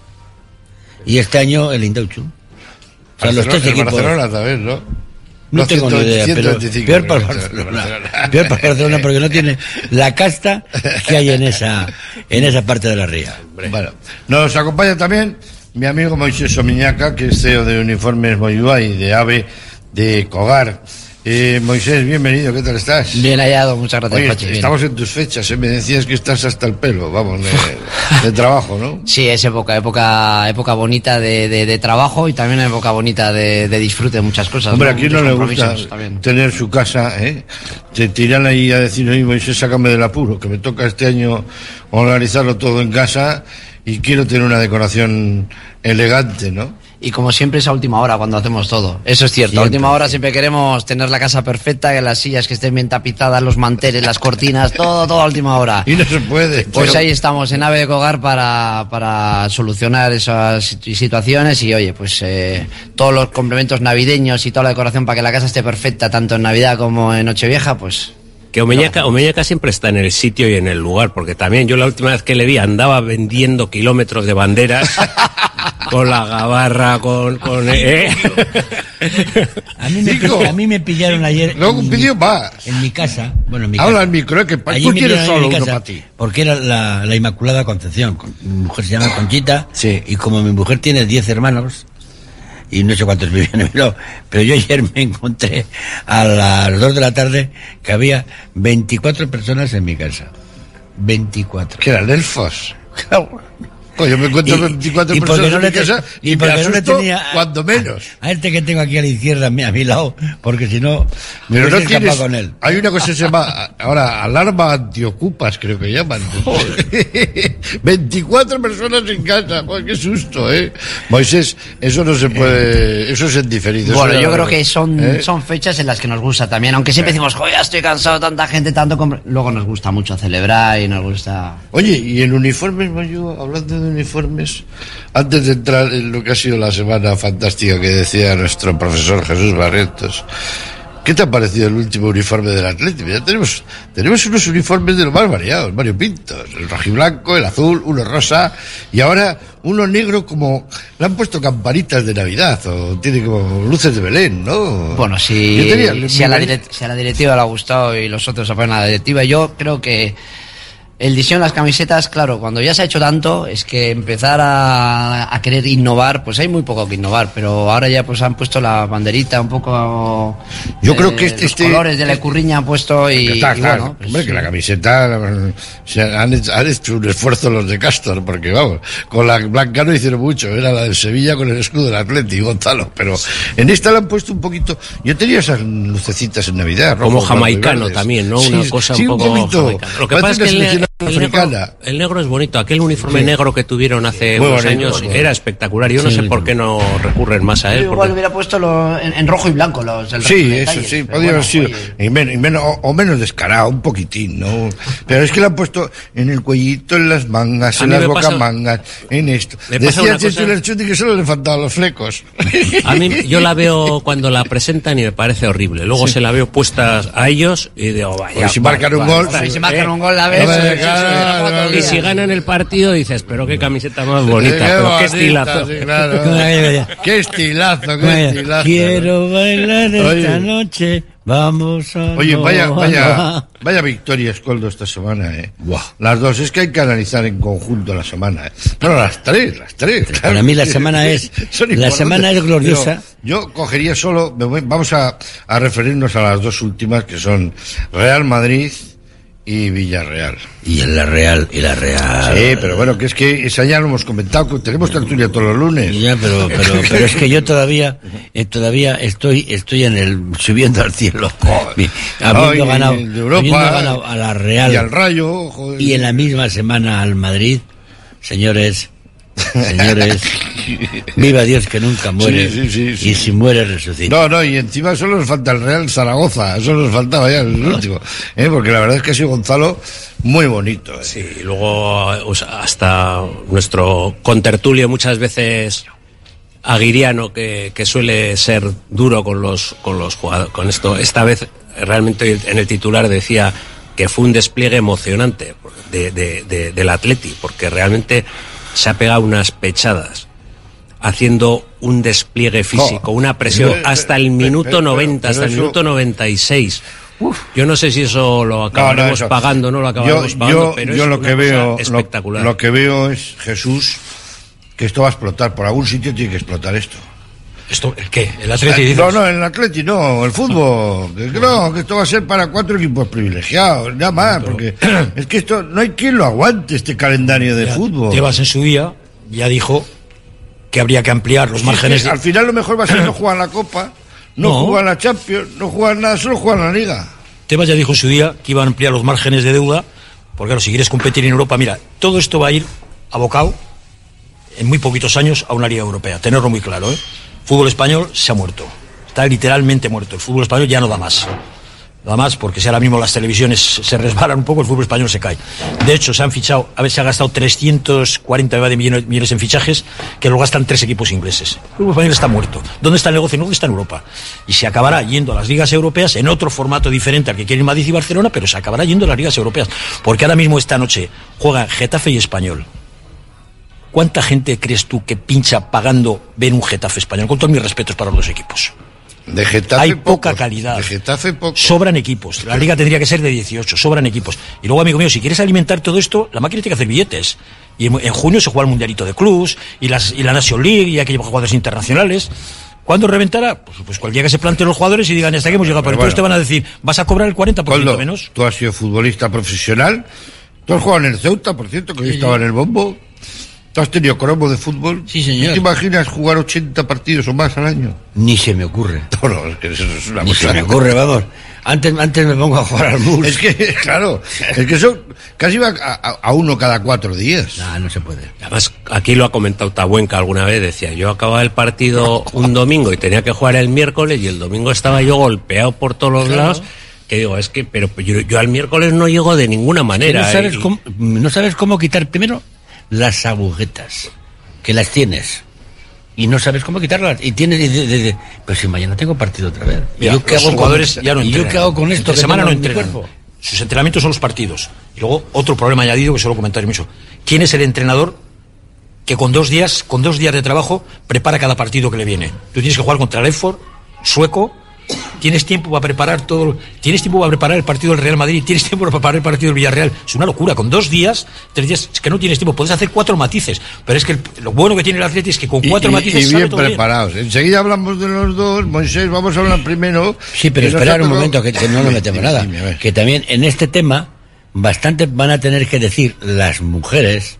Y este año el Indauchu. O sea, los tres equipos. Barcelona también, ¿no? No tengo ni idea, pero peor para Barcelona. Peor para Barcelona porque no tiene la casta que hay en esa parte de la ría. Bueno, nos acompaña también mi amigo Moisés Omiñaca, que es CEO de Uniformes Moyúa y de AVE de Cogar. Moisés, bienvenido, ¿qué tal estás? Bien hallado, muchas gracias, Oye, Pachi. Estamos en tus fechas, me decías que estás hasta el pelo, vamos, de trabajo, ¿no? Sí, es época bonita de trabajo y también época bonita de disfrute de muchas cosas. Hombre, aquí no le gusta tener su casa, te tiran ahí a decir, oye, Moisés, sácame del apuro, que me toca este año organizarlo todo en casa y quiero tener una decoración elegante, ¿no? Y como siempre es a última hora cuando hacemos todo. Eso es cierto. A última hora siempre queremos tener la casa perfecta, que las sillas que estén bien tapizadas, los manteles, las cortinas, todo a última hora. Y no se puede. Pues ahí estamos en AVE de Cogar para solucionar esas situaciones y oye, pues todos los complementos navideños y toda la decoración para que la casa esté perfecta, tanto en Navidad como en Nochevieja, pues... Que Omeñaca siempre está en el sitio y en el lugar, porque también yo la última vez que le vi andaba vendiendo kilómetros de banderas con la gabarra, A mí me pillaron ayer. Luego pidió más. En mi casa. Bueno, en mi Habla casa. al micro, que Allí tú me quieres pillaron solo en mi uno casa, para ti. porque era la Inmaculada Concepción. Mi mujer se llama Conchita. Y como mi mujer tiene 10 hermanos, y no sé cuántos vivían en Bilbao, pero yo ayer me encontré a las 2 de la tarde que había 24 personas en mi casa. 24. ¿Qué eran elfos? Pues yo me encuentro 24 personas en mi casa y me asusto cuando menos. A este que tengo aquí a la izquierda, a mi lado, porque si no, pero no tienes con él. Hay una cosa que se llama ahora alarma antiocupas, creo que llaman. 24 personas en casa, joder, qué susto, Moisés, eso no se puede, eso es en diferido. Bueno, yo creo que son fechas en las que nos gusta también, aunque siempre decimos, joder, estoy cansado, tanta gente, luego nos gusta mucho celebrar y nos gusta... Oye, y el uniforme, hablando de uniformes, antes de entrar en lo que ha sido la semana fantástica que decía nuestro profesor Jesús Barrientos, ¿qué te ha parecido el último uniforme del Atlético? Ya tenemos unos uniformes de lo más variados, variopintos, el rojiblanco, el azul, uno rosa, y ahora uno negro como... Le han puesto campanitas de Navidad, o tiene como luces de Belén, ¿no? Bueno, si a la directiva le ha gustado y los otros apoyan a la directiva, yo creo que el diseño de las camisetas, claro, cuando ya se ha hecho tanto, es que empezar a querer innovar, pues hay muy poco que innovar, pero ahora ya pues han puesto la banderita un poco... Yo creo que los colores de la Ecurriña han puesto y... Está claro, bueno, pues, hombre, que la camiseta han hecho un esfuerzo los de Castor, porque vamos, con la blanca no hicieron mucho, era la del Sevilla con el escudo del Atleti, Gonzalo, pero en esta la han puesto un poquito... Yo tenía esas lucecitas en Navidad, como jamaicano también, ¿no? Una cosa un poco jamaicana. Lo que pasa es que el negro es bonito. Aquel uniforme negro que tuvieron hace unos años era espectacular. Yo no sé por qué no recurren más a él. Yo igual hubiera puesto en rojo y blanco podría haber sido menos descarado, un poquitín, ¿no? Pero es que lo han puesto en el cuellito, en las mangas, en las bocamangas, en esto. Decía el Chuti que solo le faltaban los flecos. A mí, yo la veo cuando la presentan y me parece horrible. Luego se la veo puestas a ellos y digo, vaya. Si marcan un gol, la ves. Y si ganan el partido dices, pero qué camiseta más bonita, pero qué estilazo. Qué estilazo, qué estilazo. Quiero bailar esta noche. Vamos a... Oye, vaya victorias, Coldo, esta semana, Las dos, es que hay que analizar en conjunto la semana, Pero las tres. Claro. Para mí la semana es gloriosa. Yo cogería solo, vamos a referirnos a las dos últimas, que son Real Madrid y Villarreal. Y la Real. Sí, pero bueno, que es que esa ya lo hemos comentado, tenemos tertulia todos los lunes. Ya, pero es que yo todavía estoy en el subiendo al cielo. Habiendo ganado a la Real y al Rayo, joder. Y en la misma semana al Madrid, señores, viva Dios que nunca muere, y si muere resucita. No, y encima solo nos falta el Real Zaragoza, eso nos faltaba ya el último, porque la verdad es que ha sido Gonzalo muy bonito. Sí, y luego hasta nuestro contertulio muchas veces aguiriano que suele ser duro con los jugadores, con esto, esta vez realmente en el titular decía que fue un despliegue emocionante del Atleti, porque realmente se ha pegado unas pechadas haciendo un despliegue físico, una presión hasta el minuto 90, hasta el minuto 96. Yo no sé si eso lo acabaremos pagando, no lo acabaremos pagando, pero yo es lo que veo espectacular. Lo que veo es, Jesús, que esto va a explotar, por algún sitio tiene que explotar esto. ¿Esto el qué? ¿El Atleti dices? No, el Atleti no, el fútbol. Que esto va a ser para 4 equipos privilegiados, nada más, porque es que esto no hay quien lo aguante, este calendario de fútbol. Tebas en su día ya dijo que habría que ampliar los márgenes. Al final lo mejor va a ser no jugar la Copa, no jugar la Champions, no jugar nada, solo jugar la Liga. Tebas ya dijo en su día que iba a ampliar los márgenes de deuda, porque claro, si quieres competir en Europa, mira, todo esto va a ir abocado en muy poquitos años a una Liga Europea, tenerlo muy claro, Fútbol español se ha muerto, está literalmente muerto. El fútbol español ya no da más. Nada más, porque si ahora mismo las televisiones se resbalan un poco, el fútbol español se cae. De hecho, se han gastado 340 millones en fichajes, que lo gastan 3 equipos ingleses. El fútbol español está muerto. ¿Dónde está el negocio? No, está en Europa. Y se acabará yendo a las ligas europeas en otro formato diferente al que quieren Madrid y Barcelona, pero se acabará yendo a las ligas europeas. Porque ahora mismo esta noche juegan Getafe y Español. ¿Cuánta gente crees tú que pincha pagando ver un Getafe Español? Con todos mis respetos para los dos equipos. De Getafe hay poca calidad. De Getafe poco. Sobran equipos. La liga tendría que ser de 18. Sobran equipos. Y luego, amigo mío, si quieres alimentar todo esto, la máquina tiene que hacer billetes. Y en junio se juega el Mundialito de Clubs y la Nation League, y hay que llevar jugadores internacionales. ¿Cuándo reventará? Pues cual día que se planteen los jugadores y digan, hasta que hemos llegado. Pero entonces te van a decir, vas a cobrar el 40% Coldo, menos. Tú has sido futbolista profesional. Tú has jugado en el Ceuta, por cierto, que hoy estaba en el bombo. ¿Tú has tenido cromo de fútbol? Sí, señor. ¿Te imaginas jugar 80 partidos o más al año? Ni se me ocurre. No, es que eso es una Ni cosa. se me ocurre, vamos. Antes me pongo a jugar al mus. Es que, claro, es que eso casi va a uno cada 4 días. No se puede. Además, aquí lo ha comentado Tabuenca alguna vez, decía, yo acababa el partido un domingo y tenía que jugar el miércoles, y el domingo estaba yo golpeado por todos los lados, que digo, es que, pero yo al miércoles no llego de ninguna manera. No sabes cómo quitar primero las agujetas, que las tienes y no sabes cómo quitarlas, y tienes pues si mañana tengo partido otra vez. Mira, ¿Yo qué los hago jugadores con, ya no ¿y entrenan. yo qué hago con esto? Entre semana no tengo en mi entrenan. cuerpo? Sus entrenamientos son los partidos. Y luego otro problema añadido que suelo comentar mucho. ¿Quién es el entrenador que con 2 días de trabajo prepara cada partido que le viene? Tú tienes que jugar contra el Erfurt, sueco. Tienes tiempo para preparar todo. Tienes tiempo para preparar el partido del Real Madrid. Tienes tiempo para preparar el partido del Villarreal. Es una locura. Con 2 días, 3 días, es que no tienes tiempo. Puedes hacer 4 matices. Pero es que lo bueno que tiene el Atleti es que con 4 matices. Y bien preparados. Enseguida hablamos de los dos. Moisés, vamos a hablar primero. Sí, pero esperar un momento, que no nos metemos nada. Que también en este tema, bastante van a tener que decir las mujeres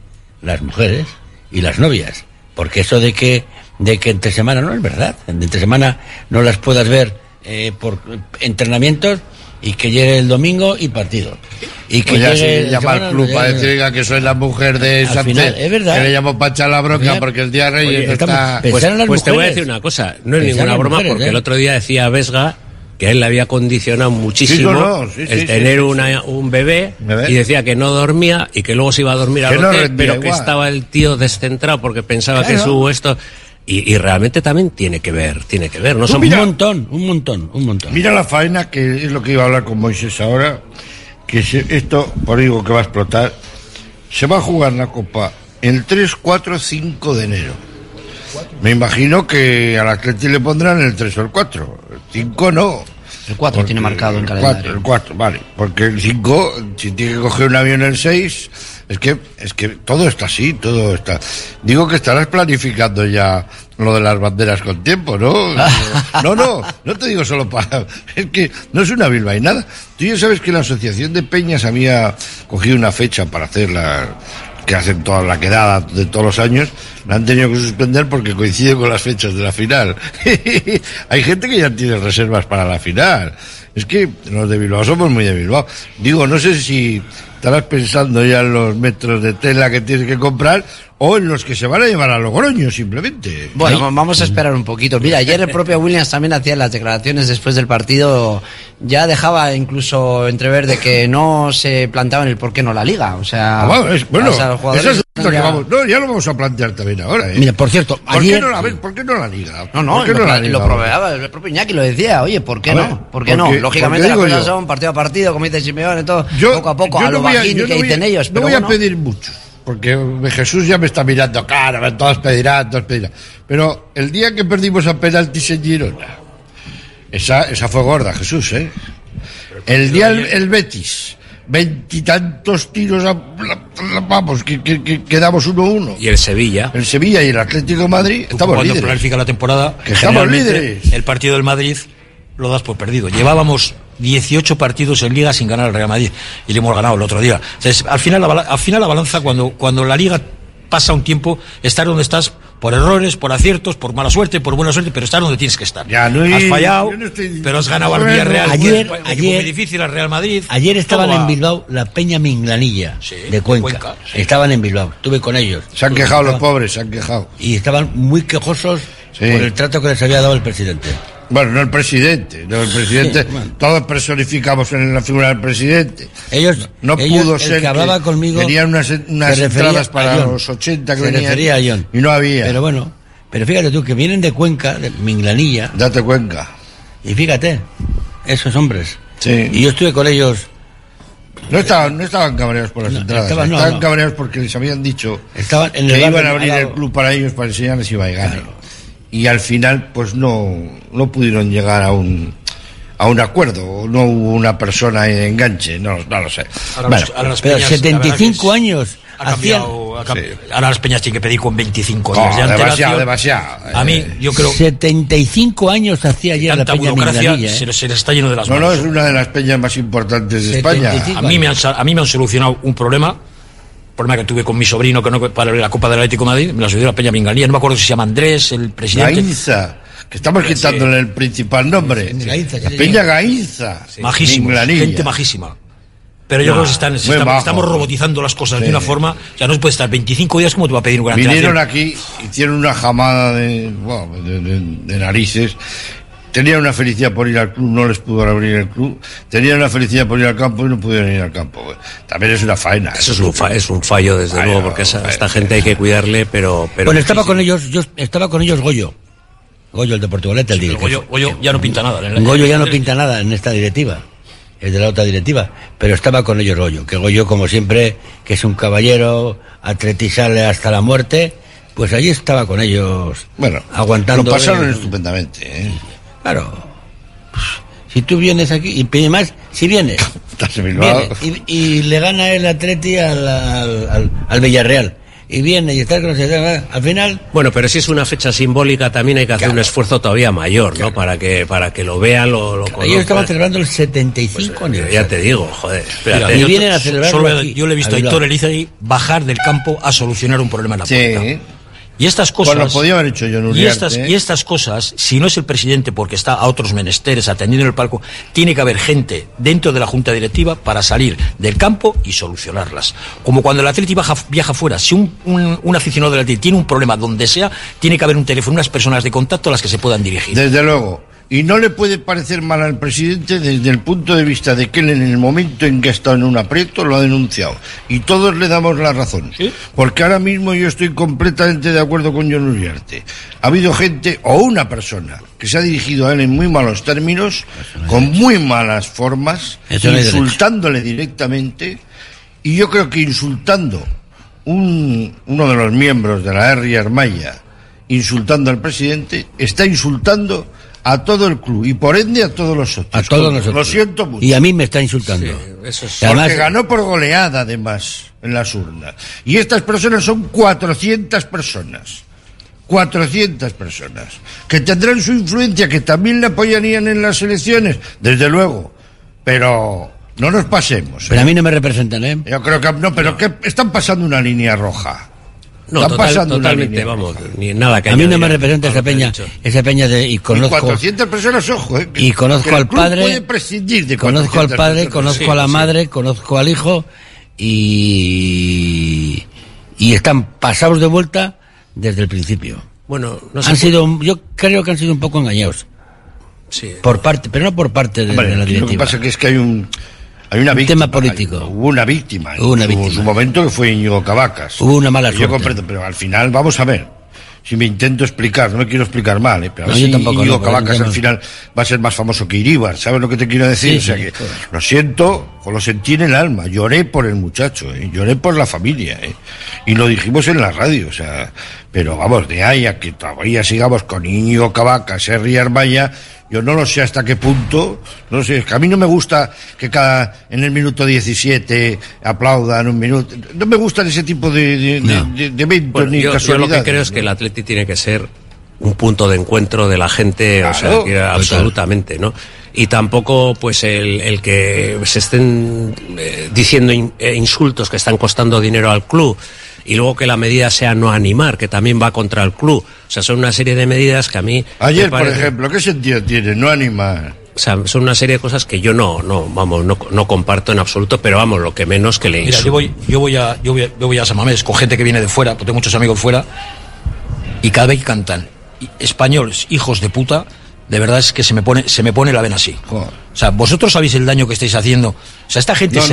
y las novias. Porque eso de que entre semana no es verdad. Entre semana no las puedas ver por entrenamientos y que llegue el domingo y partido. Y que pues ya llegue si llama al club para decir que soy la mujer de Sánchez, es verdad. que le llamo para echar la bronca. Mira, porque el día de Reyes no está... Pues te voy a decir una cosa, no es ninguna broma, porque el otro día decía Vesga que a él le había condicionado muchísimo el tener un bebé, y decía que no dormía y que luego se iba a dormir al hotel, pero que estaba el tío descentrado porque pensaba que su esto... Y realmente también tiene que ver, no son mira, un montón. Mira la faena, que es lo que iba a hablar con Moisés ahora, que esto, por digo que va a explotar, se va a jugar la Copa el 3, 4, 5 de enero. Me imagino que al Atleti le pondrán el 3 o el 4, el 5 no. El 4 tiene marcado en calendario. El 4, vale, porque el 5, si tiene que coger un avión el 6... Es que todo está así, todo está... Digo que estarás planificando ya lo de las banderas con tiempo, ¿no? No te digo solo para... Es que no es una bilbainada. Tú ya sabes que la Asociación de Peñas había cogido una fecha para hacer que hacen toda la quedada de todos los años, la han tenido que suspender porque coincide con las fechas de la final. Hay gente que ya tiene reservas para la final. Es que los de Bilbao somos muy de Bilbao. Digo, no sé si estarás pensando ya en los metros de tela que tienes que comprar o en los que se van a llevar a Logroño, simplemente. Bueno, vamos a esperar un poquito. Mira, ayer el propio Williams también hacía las declaraciones después del partido, ya dejaba incluso entrever de que no se planteaban el por qué no la Liga. O sea, eso es lo que vamos... No, ya lo vamos a plantear también ahora, ¿eh? Mira, por cierto, ayer... ¿Por qué no la Liga? Lo probaba, el propio Iñaki lo decía, oye, ¿por qué no? ¿Por qué no? Lógicamente las cosas son partido a partido, como dice Simeone, todo, poco a poco, a lo bajín que dicen ellos. No voy a pedir mucho, porque Jesús ya me está mirando, claro, todos pedirán. Pero el día que perdimos a penaltis en Girona, esa fue gorda, Jesús, ¿eh? El día el Betis, 20 y tantos tiros, vamos, que damos 1-1. Y el Sevilla. El Sevilla y el Atlético de Madrid, estamos líderes. Cuando planifica la temporada, que estamos líderes. El partido del Madrid lo das por perdido. Llevábamos 18 partidos en Liga sin ganar al Real Madrid y le hemos ganado el otro día. Entonces, al final la balanza, cuando la Liga pasa un tiempo, estar donde estás por errores, por aciertos, por mala suerte, por buena suerte, pero estar donde tienes que estar. Has fallado, pero has ganado al Villarreal. Ayer muy difícil al Real Madrid. Ayer estaban en Bilbao la Peña Minglanilla de Cuenca. Estaban en Bilbao, estuve con ellos. Se han quejado los pobres, se han quejado. Y estaban muy quejosos por el trato que les había dado el presidente. Bueno, no el presidente, bueno. Todos personificamos en la figura del presidente. Ellos pudo ser que hablaba conmigo, tenían unas entradas para los 80 que venían, refería a John. Y no había. Pero bueno, fíjate tú, que vienen de Cuenca, de Minglanilla. Date Cuenca. Y fíjate, esos hombres. Sí. Y yo estuve con ellos. No estaban cabreados por las entradas. Estaban cabreados porque les habían dicho que iban a abrir el club para ellos, para enseñarles y iba a ganar. Claro. Y al final pues no pudieron llegar a un acuerdo, no hubo una persona en enganche, no lo sé. Pero 75 años ahora las Peñas tienen que pedir con 25 años de antelación. Demasiado. A mí, yo creo... 75 años hacía ya la Peña Minglanilla, se les está lleno de las manos. No, es una de las peñas más importantes de España. A mí me han solucionado un problema que tuve con mi sobrino para la Copa del Atlético de Madrid, me la solucionó la Peña Minglanilla, no me acuerdo si se llama Andrés, el presidente. Gainza, que estamos quitándole el principal nombre. La Peña Gainza. Majísima, gente majísima. Pero yo creo que estamos robotizando las cosas de una forma, ya no se puede estar 25 días como te va a pedir un gran Vinieron aquí, hicieron una jamada de narices. Tenían una felicidad por ir al club, no les pudo abrir el club. Tenían una felicidad por ir al campo y no pudieron ir al campo. También es una faena. Eso es un fallo, desde luego, porque a esta gente hay que cuidarle, pero bueno, estaba con ellos, Goyo, el de Portugalete, el Goyo ya no pinta nada. Goyo ya no pinta nada en esta directiva, es de la otra directiva, pero estaba con ellos Goyo, que Goyo, como siempre, que es un caballero, atletizarle hasta la muerte, pues allí estaba con ellos, bueno, aguantando. Lo pasaron estupendamente, Claro. Si tú vienes aquí, y además, si vienes, y le gana el Atleti al Villarreal, y viene y está con al final. Bueno, pero si es una fecha simbólica, también hay que hacer un esfuerzo todavía mayor, ¿no? Para que lo vean, lo conozcan. Ellos estaban celebrando el 75 aniversario. Ya te digo, joder. Mira, y vienen a celebrar. Yo le he visto a Héctor Elizagui bajar del campo a solucionar un problema en la puerta. Y estas cosas. Bueno, podía haber hecho John Uriarte, y estas cosas, si no es el presidente porque está a otros menesteres atendiendo en el palco, tiene que haber gente dentro de la junta directiva para salir del campo y solucionarlas. Como cuando el Atleti viaja fuera, si un aficionado del Atleti tiene un problema donde sea, tiene que haber un teléfono, unas personas de contacto a las que se puedan dirigir. Desde luego. Y no le puede parecer mal al presidente desde el punto de vista de que él, en el momento en que ha estado en un aprieto, lo ha denunciado. Y todos le damos la razón. ¿Sí? Porque ahora mismo yo estoy completamente de acuerdo con John Uriarte. Ha habido gente, o una persona, que se ha dirigido a él en muy malos términos, con muy malas formas, insultándole directamente. Y yo creo que insultando uno de los miembros de la R. Armaya, insultando al presidente, está insultando a todo el club y por ende a todos los otros. A todos nosotros. Lo siento mucho. Y a mí me está insultando. Sí, eso es. Porque además ganó por goleada, además, en las urnas. Y estas personas son 400 personas. 400 personas. Que tendrán su influencia, que también le apoyarían en las elecciones, desde luego. Pero no nos pasemos. Pero a mí no me representan, ¿eh? Yo creo que no, pero que están pasando una línea roja. No, totalmente, vamos, ni nada que a mí no me representa esa peña y conozco. Y 400 personas, ojo, y conozco al padre. Puede prescindir de conozco al padre, conozco a la madre, conozco al hijo y están pasados de vuelta desde el principio. Bueno, yo creo que han sido un poco engañados. Sí. Por parte, pero no por parte de la directiva. Lo que pasa es que hay una víctima. Tema político. Hubo una víctima. Hubo su momento que fue Íñigo Cavacas. Hubo una mala suerte. Yo comprendo, pero al final, vamos a ver. Si me intento explicar, no me quiero explicar mal, pero no, yo tampoco. Íñigo Cavacas al final va a ser más famoso que Iríbar. ¿Sabes lo que te quiero decir? Sí, o sea que, lo siento, lo sentí en el alma. Lloré por el muchacho, lloré por la familia, y lo dijimos en la radio, o sea, pero vamos, de ahí a que todavía sigamos con Íñigo Cavacas, R. Armaya. Yo no lo sé hasta qué punto, no sé, es que a mí no me gusta que en el minuto 17 aplaudan un minuto, no me gustan ese tipo de eventos ni casualidades. Yo lo que creo es que el Atleti tiene que ser un punto de encuentro de la gente, claro, o sea, que absolutamente, ¿no? Y tampoco, pues, el que se estén diciendo insultos que están costando dinero al club, y luego que la medida sea no animar, que también va contra el club. O sea, son una serie de medidas que a mí... Ayer, por ejemplo, ¿qué sentido tiene no animar? O sea, son una serie de cosas que yo no comparto en absoluto, pero vamos, lo que menos que le insulto. Mira, yo voy a San Mamés con gente que viene de fuera, porque tengo muchos amigos fuera, y cada vez que cantan españoles, hijos de puta, de verdad es que se me pone la vena así. Joder. O sea, vosotros sabéis el daño que estáis haciendo. O sea, esta gente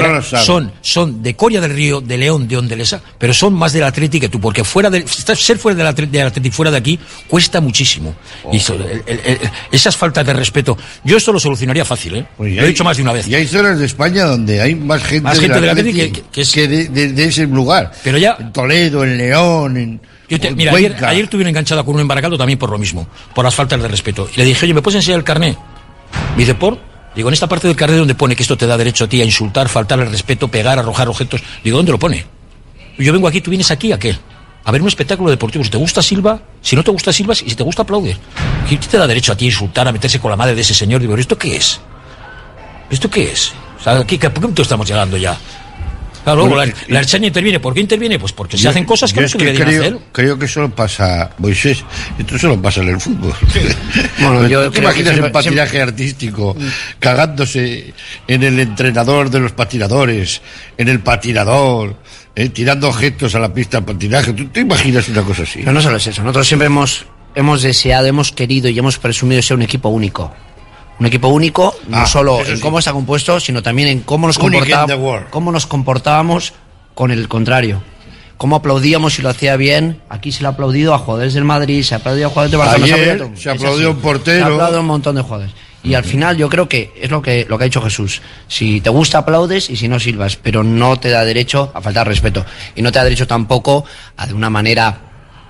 son de Coria del Río, de León, de Ondelesa, pero son más del Atleti que tú, porque ser fuera del Atleti, fuera de aquí, cuesta muchísimo. Oh. Y esas faltas de respeto, yo esto lo solucionaría fácil, ¿eh? Pues lo he dicho más de una vez. Y hay zonas de España donde hay más gente del Atleti que de ese lugar. Pero ya, en Toledo, en León, mira, ayer tuvieron enganchado con uno en Baracaldo también por lo mismo, por las faltas de respeto. Y le dije, oye, ¿me puedes enseñar el carné? Me dice, digo, en esta parte del carnet donde pone que esto te da derecho a ti a insultar, faltar al respeto, pegar, arrojar objetos. Digo, ¿dónde lo pone? Yo vengo aquí, tú vienes aquí, ¿a qué? A ver un espectáculo deportivo. Si te gusta, silba. Si no te gusta, silbas. Y si te gusta, aplaudes. ¿Qué te da derecho a ti a insultar, a meterse con la madre de ese señor? Digo, ¿esto qué es? ¿Esto qué es? O sea, ¿a qué punto estamos llegando ya? Claro, luego la Ertzaintza interviene. ¿Por qué interviene? Pues porque se hacen cosas que no se deberían hacer. Creo que solo pasa, Moisés, esto solo pasa en el fútbol. Bueno, ¿Te imaginas el patinaje artístico cagándose en el entrenador de los patinadores, en el patinador, tirando objetos a la pista de patinaje? ¿Tú te imaginas una cosa así? Pero no solo es eso. Nosotros siempre hemos hemos deseado, hemos querido y hemos presumido ser un equipo único. Un equipo único, no solo en cómo está compuesto, sino también en cómo nos comportábamos con el contrario. Cómo aplaudíamos si lo hacía bien. Aquí se le ha aplaudido a jugadores del Madrid, se ha aplaudido a jugadores de Barcelona. Ayer se aplaudió a un portero. Se ha aplaudido a un montón de jugadores. Y al final yo creo que es lo que ha dicho Jesús. Si te gusta aplaudes y si no silbas, pero no te da derecho a faltar respeto. Y no te da derecho tampoco a de una manera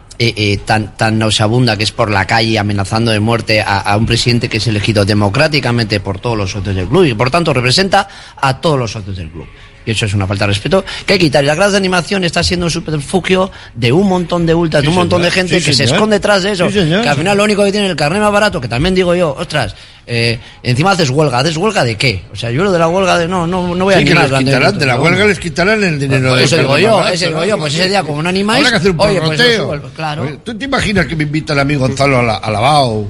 tan nauseabunda, que es por la calle amenazando de muerte a un presidente que es elegido democráticamente por todos los socios del club y por tanto representa a todos los socios del club. Y eso es una falta de respeto que hay que quitar. Y la grada de animación está siendo un subterfugio de un montón de ultras, de un montón de gente que se esconde detrás de eso. Que al final lo único que tiene el carnet más barato, que también digo yo, ostras, encima haces huelga de qué? O sea, yo lo de la huelga de no voy a animar. De la huelga les quitarán el dinero de eso digo yo, pues ese día como no animáis, habrá que hacer un porroteo. Pues claro. Oye, ¿tú te imaginas que me invita el amigo Gonzalo a Lavao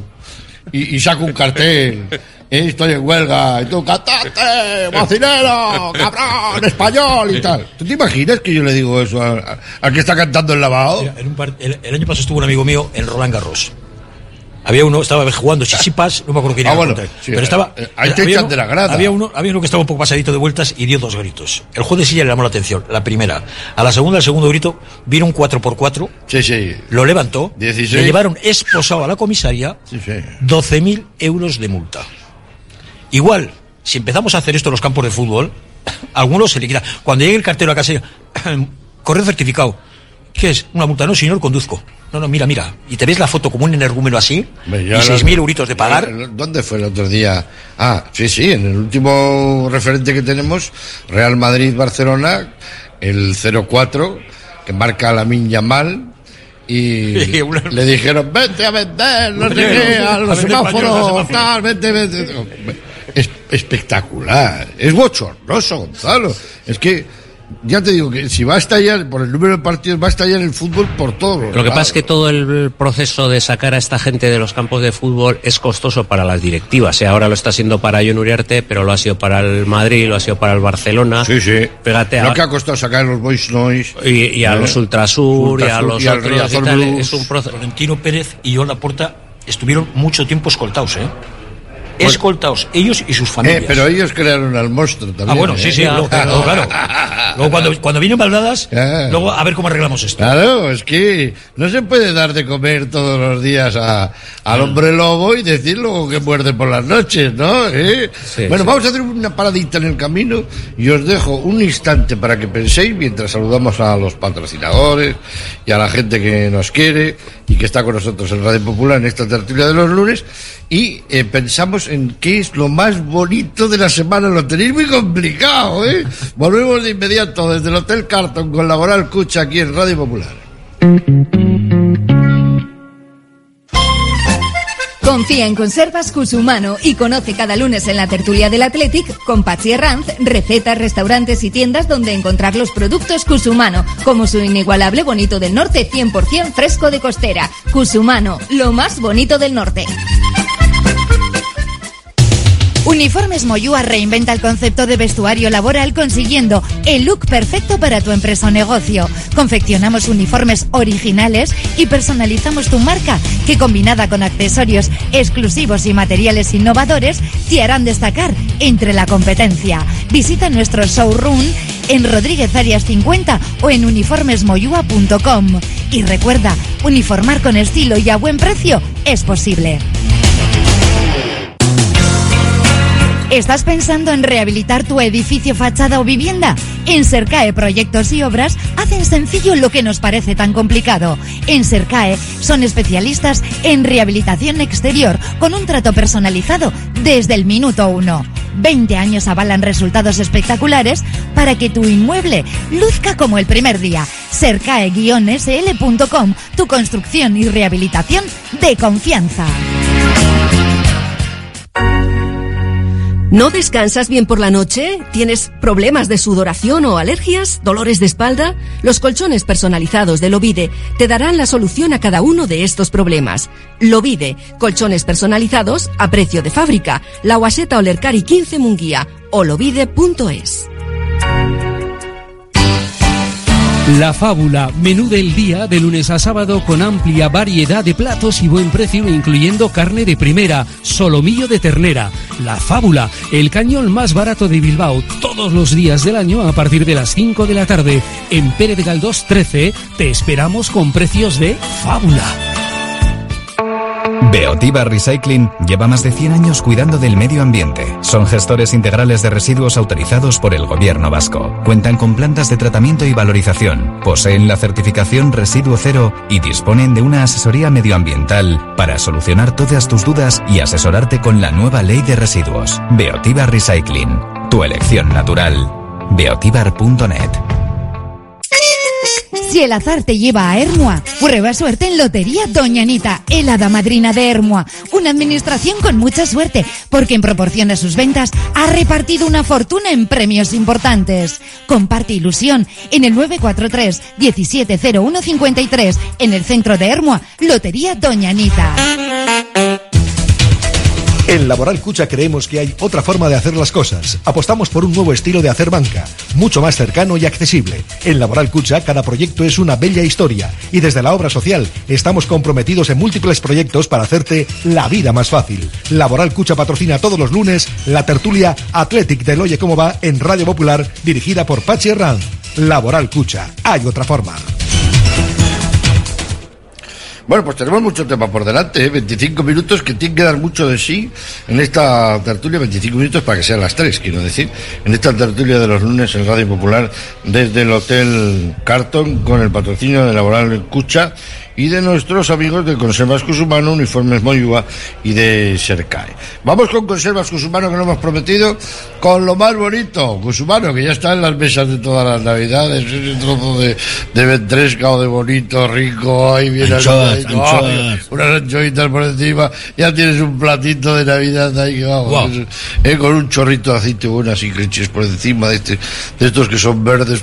y saco un cartel? Estoy en huelga, y tú, ¡cantate, mocinero, cabrón, español y tal! ¿Tú te imaginas que yo le digo eso al que está cantando el Lavao? Mira, el año pasado estuvo un amigo mío en Roland Garros. Había uno, estaba jugando Chichipas, no me acuerdo quién era. Bueno, sí, pero estaba. Ahí te echan de la grada. Había uno que estaba un poco pasadito de vueltas y dio 2 gritos. El juez de silla le llamó la atención, la primera. A la segunda, el segundo grito, vino un 4x4. Sí. Lo levantó. 16. Le llevaron esposado a la comisaría. 12.000 euros de multa. Igual, si empezamos a hacer esto en los campos de fútbol, a algunos se le quita. Cuando llegue el cartero a casa, correo certificado. ¿Qué es? Una multa. No, señor, conduzco. No, mira. Y te ves la foto como un energúmeno así, y 6.000 euritos de pagar. ¿Dónde fue el otro día? Sí, en el último referente que tenemos, Real Madrid-Barcelona, el 0-4, que marca Lamine Yamal, y le dijeron, vete a vender, no sé qué, a los semáforos, tal, vete. Es espectacular, es bochornoso, Gonzalo. Es que ya te digo que si va a estallar por el número de partidos, va a estallar el fútbol por todos. Lo que pasa es que todo el proceso de sacar a esta gente de los campos de fútbol es costoso para las directivas. Ahora lo está siendo para Jon Uriarte, pero lo ha sido para el Madrid, lo ha sido para el Barcelona. Sí. Fíjate, lo que ha costado sacar los Boys Noise. Y a los Ultrasur, y a los otros y tal. Es un proceso. Florentino Pérez y Joan Laporta estuvieron mucho tiempo escoltados, escoltados, ellos y sus familias. Pero ellos crearon al monstruo también. Bueno, sí, claro. Luego cuando vienen baldadas, luego a ver cómo arreglamos esto. Claro, es que no se puede dar de comer todos los días al hombre lobo y decir luego que muerde por las noches, ¿no? Vamos a hacer una paradita en el camino y os dejo un instante para que penséis mientras saludamos a los patrocinadores y a la gente que nos quiere y que está con nosotros en Radio Popular en esta tertulia de los lunes, y pensamos en qué es lo más bonito de la semana. Lo tenéis muy complicado, ¿eh? Volvemos de inmediato desde el Hotel Carton con Laboral Cucha aquí en Radio Popular. Confía en Conservas Cusumano y conoce cada lunes en la tertulia del Athletic con Pachi Herranz recetas, restaurantes y tiendas donde encontrar los productos Cusumano, como su inigualable bonito del norte 100% fresco de costera. Cusumano, lo más bonito del norte. Uniformes Moyúa reinventa el concepto de vestuario laboral consiguiendo el look perfecto para tu empresa o negocio. Confeccionamos uniformes originales y personalizamos tu marca, que combinada con accesorios exclusivos y materiales innovadores te harán destacar entre la competencia. Visita nuestro showroom en Rodríguez Arias 50 o en uniformesmoyua.com. Y recuerda, uniformar con estilo y a buen precio es posible. ¿Estás pensando en rehabilitar tu edificio, fachada o vivienda? En Sercae Proyectos y Obras hacen sencillo lo que nos parece tan complicado. En Sercae son especialistas en rehabilitación exterior con un trato personalizado desde el minuto 1. 20 años avalan resultados espectaculares para que tu inmueble luzca como el primer día. Sercae-sl.com, tu construcción y rehabilitación de confianza. ¿No descansas bien por la noche? ¿Tienes problemas de sudoración o alergias? ¿Dolores de espalda? Los colchones personalizados de Lovide te darán la solución a cada uno de estos problemas. Lovide, colchones personalizados a precio de fábrica. La Guaseta Olercari 15 Munguía o lovide.es. La Fábula, menú del día de lunes a sábado con amplia variedad de platos y buen precio, incluyendo carne de primera, solomillo de ternera. La Fábula, el cañón más barato de Bilbao, todos los días del año a partir de las 5 de la tarde. En Pérez Galdós 13 te esperamos con precios de Fábula. Beotiba Recycling lleva más de 100 años cuidando del medio ambiente. Son gestores integrales de residuos autorizados por el Gobierno vasco. Cuentan con plantas de tratamiento y valorización. Poseen la certificación Residuo Cero y disponen de una asesoría medioambiental para solucionar todas tus dudas y asesorarte con la nueva ley de residuos. Beotiba Recycling. Tu elección natural. Beotibar.net. Si el azar te lleva a Ermua, prueba suerte en Lotería Doña Anita, el hada madrina de Ermua. Una administración con mucha suerte, porque en proporción a sus ventas ha repartido una fortuna en premios importantes. Comparte ilusión en el 943 170153, en el centro de Ermua, Lotería Doña Anita. En Laboral Cucha creemos que hay otra forma de hacer las cosas. Apostamos por un nuevo estilo de hacer banca, mucho más cercano y accesible. En Laboral Cucha cada proyecto es una bella historia y desde la obra social estamos comprometidos en múltiples proyectos para hacerte la vida más fácil. Laboral Cucha patrocina todos los lunes la tertulia Athletic del Oye Cómo Va en Radio Popular, dirigida por Pachi Herranz. Laboral Cucha, hay otra forma. Bueno, pues tenemos mucho tema por delante, 25 minutos que tienen que dar mucho de sí en esta tertulia, 25 minutos para que sean las 3, quiero decir, en esta tertulia de los lunes en Radio Popular desde el Hotel Carton con el patrocinio de Laboral Cucha y de nuestros amigos de Conservas Cusumano, Uniformes Moyúa y de Sercae. Vamos con Conservas Cusumano, que lo hemos prometido, con lo más bonito, Cusumano, que ya está en las mesas de todas las navidades, ese trozo de ventresca o de bonito, rico, ahí viene anchoas. Unas anchoitas por encima, ya tienes un platito de Navidad ahí, vamos, con un chorrito de aceite, unas increches por encima de estos que son verdes.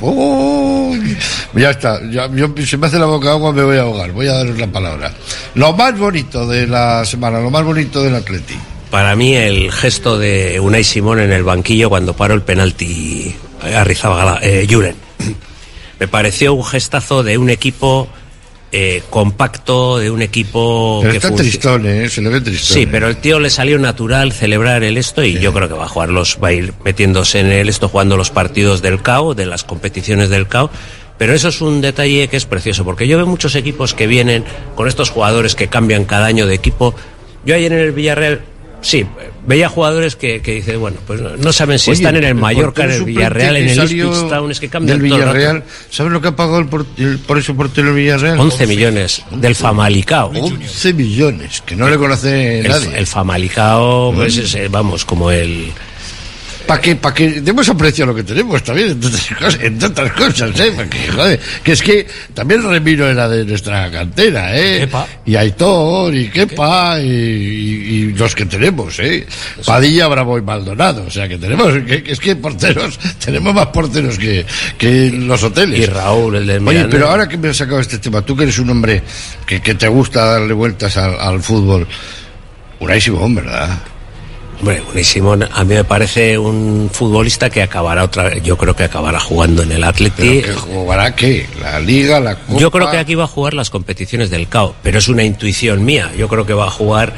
Ya está, se me hace la boca agua, me voy a ahogar. Voy a daros la palabra. Lo más bonito de la semana, lo más bonito del Atleti. Para mí el gesto de Unai Simón en el banquillo cuando paró el penalti a Rizabalaga, Julen. Me pareció un gestazo de un equipo compacto, de un equipo pero que está tristón, se le ve tristón. Sí, pero el tío le salió natural celebrar el esto y yo creo que va a ir metiéndose en el esto, jugando los partidos del CAO, de las competiciones del CAO. Pero eso es un detalle que es precioso, porque yo veo muchos equipos que vienen con estos jugadores que cambian cada año de equipo. Yo ayer en el Villarreal, sí, veía jugadores que dicen, bueno, pues no saben si están en el Mallorca, en el Villarreal, en el Ipswich Town, es que cambian del todo Villarreal. ¿Sabes lo que ha pagado por ese portero del Villarreal? 11 millones, del Famalicao. 11 millones, que no le conoce nadie. El Famalicao, pues vamos, como el... Para que demos aprecio a lo que tenemos también, entre otras cosas, porque, joder, que es que también Remiro era de nuestra cantera, Kepa. Y Aitor, y Kepa, y los que tenemos, Padilla, Bravo y Maldonado, o sea que tenemos, es que porteros, tenemos más porteros que los hoteles. Y Raúl, el de Oye, pero ahora que me has sacado este tema, tú que eres un hombre que te gusta darle vueltas al fútbol, Unai Simón, ¿verdad? Hombre, Unai Simón a mí me parece un futbolista que acabará otra vez, yo creo que acabará jugando en el Atleti. ¿Pero que jugará qué? ¿La Liga, la Copa? Yo creo que aquí va a jugar las competiciones del CAO, pero es una intuición mía. Yo creo que va a jugar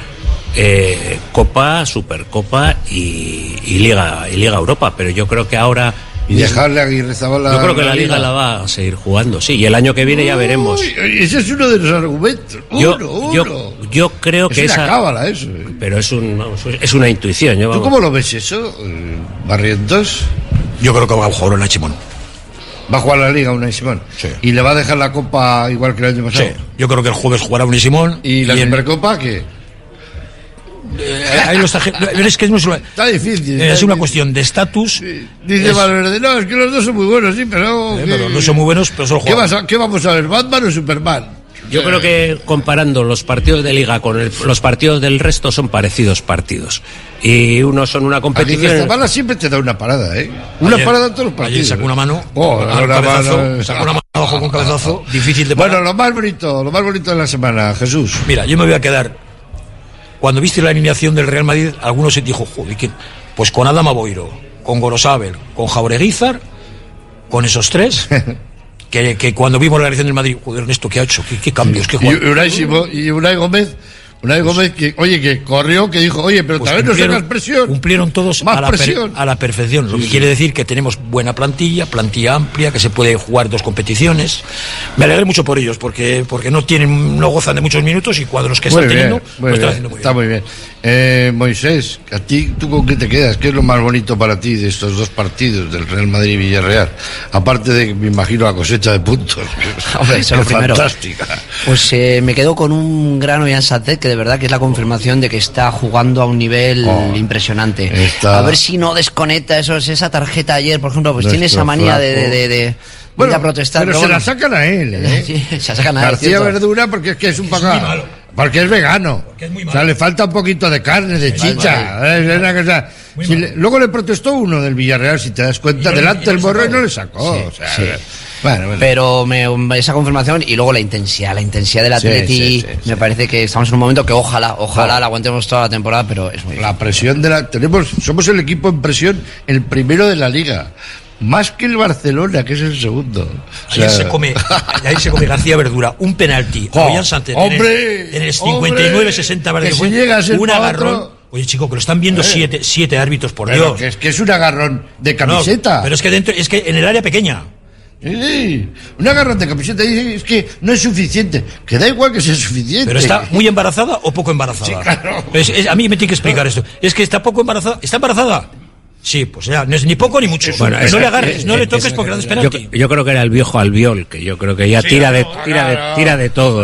Copa, Supercopa y Liga Europa, pero yo creo que ahora... Y dejarle a Aguirrezabala. Yo creo que la Liga la va a seguir jugando, sí, y el año que viene ya veremos. Ese es uno de los argumentos. Yo creo que es una cábala eso. Pero es una intuición. ¿Tú cómo lo ves eso, Barrientos? Yo creo que va a jugar Unai Simón. Va a jugar la Liga Unai Simón. Sí. ¿Y le va a dejar la Copa igual que el año pasado? Sí. Yo creo que el jueves jugará Unai Simón. ¿Y la Supercopa qué? Ahí lo está, es que es muy está difícil. Es una cuestión de estatus. Dice Valverde, no, es que los dos son muy buenos, sí, pero los dos son muy buenos, pero solo juegan. ¿Qué vamos a ver, Batman o Superman? Yo creo que comparando los partidos de Liga con los partidos del resto son parecidos partidos. Y unos son una competición. Zavala siempre te da una parada, Una parada en todos los partidos. Ayer sacó una mano. Sacó una mano abajo con cabezazo. Difícil de parar. Bueno, lo más bonito de la semana, Jesús. Mira, yo me voy a quedar. Cuando viste la eliminación del Real Madrid, algunos se dijo, joder, pues con Adama Boiro, con Gorosabel, con Jaureguizar, con esos tres, que cuando vimos la elección del Madrid, joder, Ernesto, ¿qué ha hecho? ¿Qué cambios? ¿Qué Y Unai Gómez, que corrió, que dijo, oye, pero pues también no sacas presión. Cumplieron todos a la perfección, lo que quiere decir que tenemos buena plantilla amplia, que se puede jugar 2 competiciones. Me alegré mucho por ellos, porque no gozan de muchos minutos y cuando los que están teniendo, lo están haciendo muy bien. Está muy bien. Moisés, ¿tú con qué te quedas? ¿Qué es lo más bonito para ti de estos 2 partidos del Real Madrid y Villarreal? Aparte de, me imagino, la cosecha de puntos. Hombre, eso es lo primero. Fantástica. Pues me quedo con un gran Ollán Sánchez, que de verdad que es la confirmación de que está jugando a un nivel impresionante. A ver si no desconecta esa tarjeta ayer, por ejemplo, pues tiene esa manía de ir a protestar. Pero se la sacan a él, Sí, se la sacan a él. García Verdura, porque es un pagano. Porque es vegano. O sea, le falta un poquito de carne, de chicha. Luego le protestó uno del Villarreal, si te das cuenta, delante del Morro y no le sacó. Sí. Bueno. Pero esa confirmación y luego la intensidad del Atleti, me parece que estamos en un momento que ojalá la aguantemos toda la temporada, pero es muy difícil. La presión somos el equipo en presión, el primero de la liga. Más que el Barcelona, que es el segundo. Ahí se come García Verdura un penalti a Ollán Sánchez en el 59-60, un agarrón. Oye, chico, que lo están viendo 7 árbitros, por Dios. Que es un agarrón de camiseta. No, pero es que en el área pequeña. Sí, un agarrón de camiseta es que no es suficiente, que da igual que sea suficiente. Pero está muy embarazada o poco embarazada. Sí, claro. A mí me tiene que explicar esto. Es que está poco embarazada. ¿Está embarazada? Sí, pues ya, no es ni poco ni mucho. Bueno, no le agarres, no le toques porque no es penalti. Yo creo que era el viejo Albiol, que yo creo que ya tira de todo.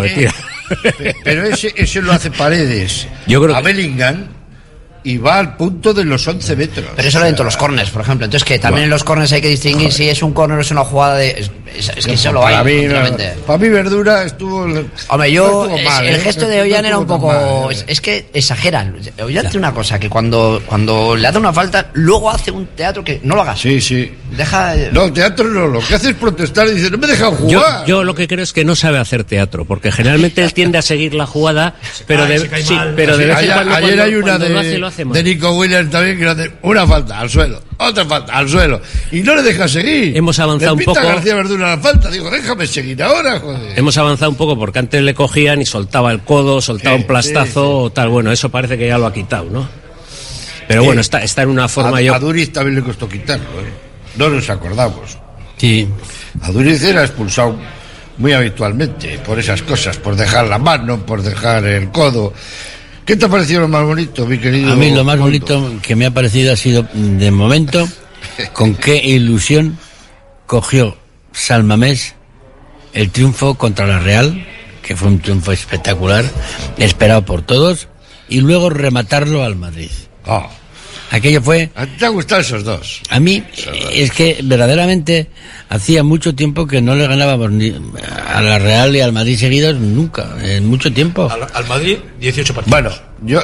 Pero ese lo hace Paredes. Yo creo a Bellingham y va al punto de los 11 metros. Pero eso lo dentro de los córners, por ejemplo. Entonces, que también en los córners hay que distinguir si es un córner o es una jugada de... Es que eso lo hay. Para mí Verdura estuvo... Hombre, el gesto de Ollán era un poco... Es que exageran. Ollán tiene una cosa, que cuando le hace una falta, luego hace un teatro que no lo haga. Sí. Deja... No, teatro no. Lo que hace es protestar y dice, no me dejan jugar. Yo lo que creo es que no sabe hacer teatro, porque generalmente él tiende a seguir la jugada, pero de vez en cuando... Ayer hay una de Nico Williams también, que hace una falta al suelo, otra falta al suelo, y no le deja seguir. Hemos avanzado un poco. García Verdura la falta, digo, déjame seguir ahora, joder. Hemos avanzado un poco porque antes le cogían y soltaba el codo, soltaba un plastazo o tal. Bueno, eso parece que ya lo ha quitado, ¿no? Pero bueno, está en una forma... A Duriz también le costó quitarlo, no nos acordamos. Sí. A Duriz era expulsado muy habitualmente por esas cosas, por dejar la mano, por dejar el codo. ¿Qué te ha parecido lo más bonito, mi querido? A mí lo más bonito que me ha parecido ha sido, de momento, con qué ilusión cogió San Mamés el triunfo contra la Real, que fue un triunfo espectacular, esperado por todos, y luego rematarlo al Madrid. Aquello fue... ¿A ti te han gustado esos dos? A mí es que verdaderamente hacía mucho tiempo que no le ganábamos ni a la Real y al Madrid seguidos nunca, en mucho tiempo. Al Madrid 18 partidos. Bueno, yo...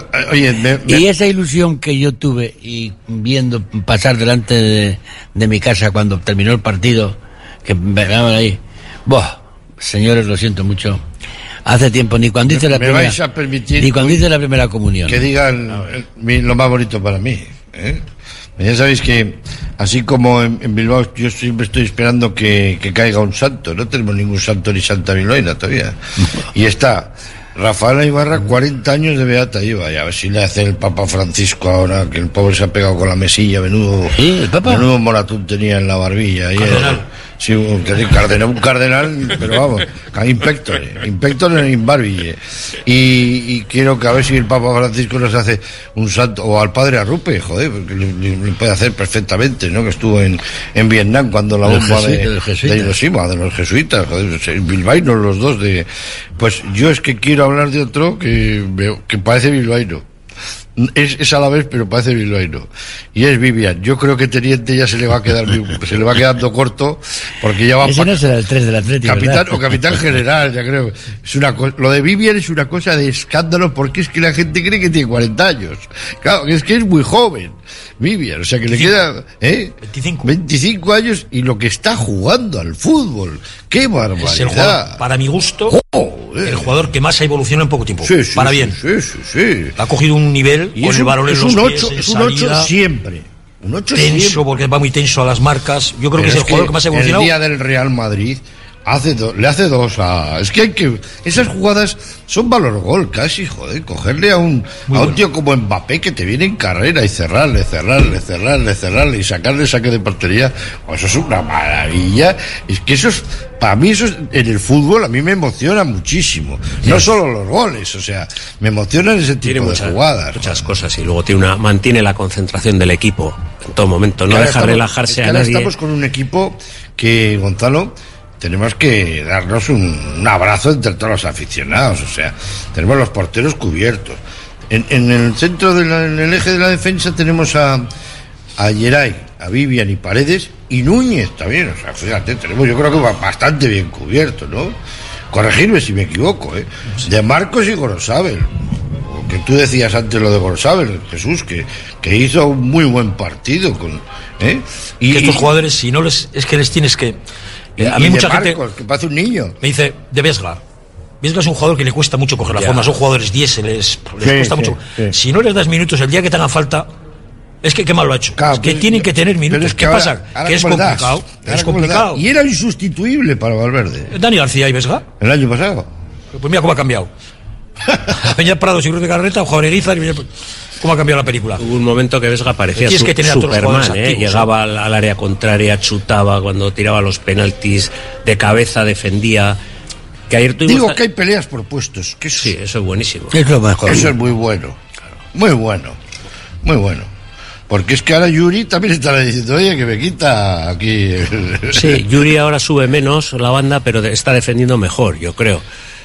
Y esa ilusión que yo tuve y viendo pasar delante de mi casa cuando terminó el partido, que me pegaban ahí, señores, lo siento mucho. Hace tiempo, ni cuando hice la primera, vais a permitir ni cuando hice la primera comunión. Que digan lo más bonito para mí. Ya sabéis que, así como en Bilbao, yo siempre estoy esperando que caiga un santo. No tenemos ningún santo ni santa bilbaína todavía. Y está Rafael Ibarra, 40 años de beata iba. Y a ver si le hace el Papa Francisco ahora, que el pobre se ha pegado con la mesilla. Menudo moratún tenía en la barbilla. Sí, un cardenal, pero vamos, impector in barbille. Y quiero que a ver si el Papa Francisco nos hace un santo, o al padre Arrupe, joder, porque lo puede hacer perfectamente, ¿no? Que estuvo en Vietnam cuando la bomba de Hiroshima, de los jesuitas, joder, bilbaínos los dos pues yo es que quiero hablar de otro que parece bilbaíno. Es a la vez, pero parece bilbaíno. Y es Vivian. Yo creo que Teniente ya se le va quedando corto, porque ya va... Ese no será el 3 del Atlético, capitán general, ya creo. Lo de Vivian es una cosa de escándalo, porque es que la gente cree que tiene 40 años. Claro, es que es muy joven, Vivian. O sea, que 25. Le queda... 25 años, y lo que está jugando al fútbol. ¡Qué barbaridad! Es el jugador, para mi gusto, el jugador que más ha evolucionado en poco tiempo. Para bien. Sí. Ha cogido un nivel y con el balón en los pies, es un 8 siempre. Un 8 tenso, siempre. Porque va muy tenso a las marcas. Yo creo que es el jugador que más ha evolucionado. El día del Real Madrid, le hace dos es que esas jugadas son valor gol casi, joder, cogerle a un tío como Mbappé que te viene en carrera y cerrarle y sacarle saque de portería, pues eso es una maravilla. Es que para mí eso en el fútbol a mí me emociona muchísimo, no solo los goles, o sea, me emocionan ese tipo de jugadas. Muchas cosas, y luego mantiene la concentración del equipo en todo momento, no deja relajarse a nadie. Estamos con un equipo que, Gonzalo, tenemos que darnos un abrazo entre todos los aficionados, o sea, tenemos los porteros cubiertos. En el centro, en el eje de la defensa tenemos a Geray, a Vivian y Paredes, y Núñez también, o sea, fíjate, tenemos yo creo que bastante bien cubierto, ¿no? Corregirme si me equivoco, De Marcos y Gorosabel, que tú decías antes lo de Gorosabel, Jesús, que hizo un muy buen partido y estos jugadores, si no les tienes que... a mí mucha Marcos, gente que parece un niño, me dice de Vesga es un jugador que le cuesta mucho coger la forma, son jugadores 10, les cuesta mucho. Si no les das minutos el día que te hagan falta, es que qué mal lo ha hecho. Claro, es que tienen que tener minutos. ¿Qué pasa? Que es complicado. Es complicado. Y era insustituible para Valverde. Dani García y Vesga. El año pasado. Pues mira cómo ha cambiado. Peña Prados y Cruz de Carreta, Javier Guizar, ¿cómo ha cambiado la película? Hubo un momento que Vesga parecía Superman, llegaba al área contraria, chutaba, cuando tiraba los penaltis, de cabeza defendía. Que ayer digo que hay peleas por puestos. Que sí, eso es buenísimo. Es lo mejor. Eso es muy bueno. Claro. Muy bueno. Porque es que ahora Yuri también estará diciendo, oye, que me quita aquí. Sí, Yuri ahora sube menos la banda, pero está defendiendo mejor, yo creo.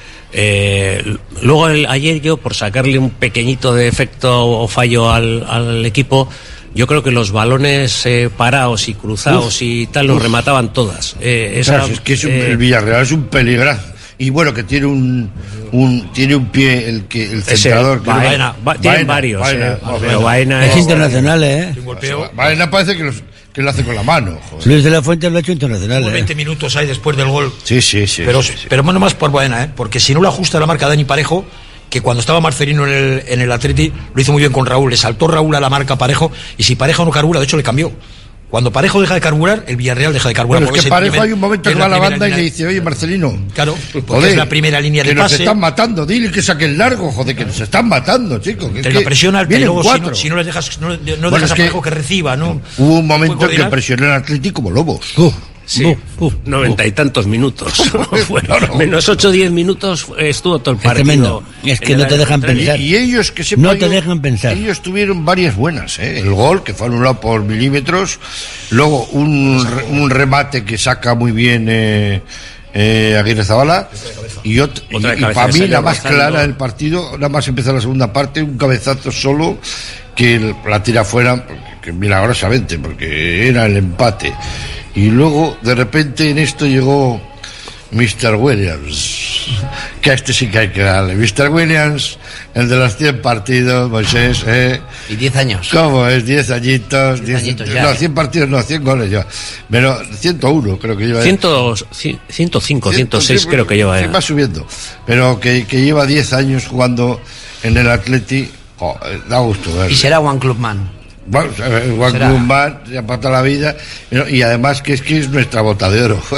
Luego ayer yo, por sacarle un pequeñito defecto o fallo al equipo, yo creo que los balones parados y cruzados y tal los remataban todas. Claro, es que el Villarreal es un peligroso. Y bueno, que tiene tiene un pie el centrador. Tiene varios. Pero Baena es internacional, Baena parece que lo hace con la mano. Joder. Luis de la Fuente lo ha hecho internacional. 20 minutos hay después del gol. Sí. Pero bueno, más por Baena, porque si no lo ajusta la marca Dani Parejo, que cuando estaba Marcelino en el Atleti lo hizo muy bien con Raúl, le saltó Raúl a la marca Parejo, y si Parejo no carbura, de hecho le cambió. Cuando Parejo deja de carburar, el Villarreal deja de carburar. Pero es que Parejo hay un momento que va a la banda y le dice, oye, Marcelino, claro, porque es la primera línea de pase. Que nos están matando, dile que saque el largo, joder, que nos están matando, chicos. Te lo presiona alta y luego si no les dejas, no dejas a Parejo que reciba, ¿no? Hubo un momento que presionó el Atlético como lobos. Sí, 90 y tantos minutos. Menos 8 o 10 minutos estuvo todo el partido. Tremendo. Es que no te dejan pensar. Y ellos, que sepan, no te dejan pensar. Ellos tuvieron varias buenas, El gol, que fue anulado por milímetros. Luego un remate que saca muy bien Aguirre Zabala. Y para mí la más clara del partido, nada más empezar la segunda parte, un cabezazo solo que la tira fuera, que milagrosamente, porque era el empate. Y luego, de repente, en esto llegó Mr. Williams, que a este sí que hay que darle. Mr. Williams, el de los 100 partidos, Moisés, Y 10 años. ¿Cómo es? 10 añitos. 10 añitos ya. No, 100 partidos, no, 100 goles ya. Pero 101 creo que lleva. 105, 106 creo que lleva. Sí, va subiendo. Pero que lleva 10 años jugando en el Atleti, da gusto verlo. Y será One Club Man. Bueno, Juan Clubman ya para toda la vida, y además que es nuestra bota de oro.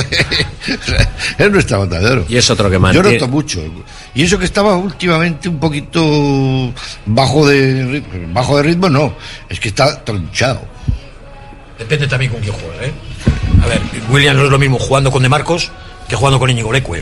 Es nuestra bota de oro. Y es otro que mantiene. Yo noto mucho. Y eso que estaba últimamente un poquito bajo de ritmo, no, es que está tronchado. Depende también con quién juega, A ver, Williams no es lo mismo jugando con De Marcos que jugando con Íñigo Leque.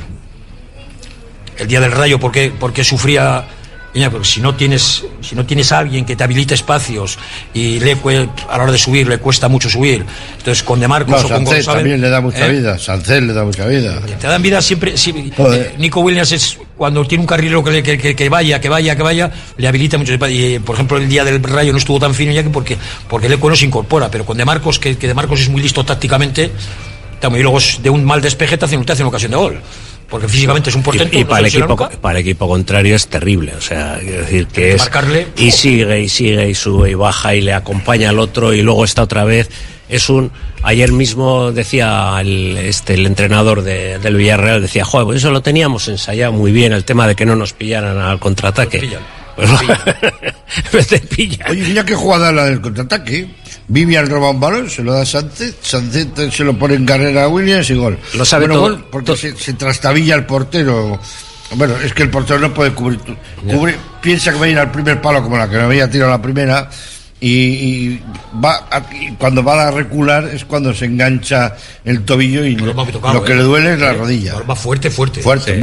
El día del Rayo, ¿por qué sufría? Porque si no tienes a alguien que te habilite espacios, y Leque a la hora de subir le cuesta mucho subir, entonces con De Marcos o con González también le da mucha vida. Sánchez le da mucha vida. Te dan vida siempre. Nico Williams es cuando tiene un carrilero que vaya, le habilita mucho. Y por ejemplo el día del Rayo no estuvo tan fino ya porque Leque no se incorpora, pero con De Marcos, que De Marcos es muy listo tácticamente, y luego de un mal despeje te hace una ocasión de gol. Porque físicamente es un portento. Y para el equipo contrario es terrible, o sea, quiero decir que es marcarle, y sigue y sube y baja y le acompaña al otro y luego está otra vez. Ayer mismo decía el entrenador del Villarreal, decía, joder, pues eso lo teníamos ensayado muy bien, el tema de que no nos pillaran al contrataque. te pilla. Oye, mira qué jugada la del contraataque. Vivian roba un balón, se lo da a Sánchez se lo pone en carrera a Williams y gol. Lo sabe todo. Gol porque se trastabilla el portero. Bueno, es que el portero no puede cubrir. Piensa que va a ir al primer palo como la que me había tirado la primera. Y cuando va a recular es cuando se engancha el tobillo y lo que le duele es la rodilla. Va fuerte. Muy fuerte.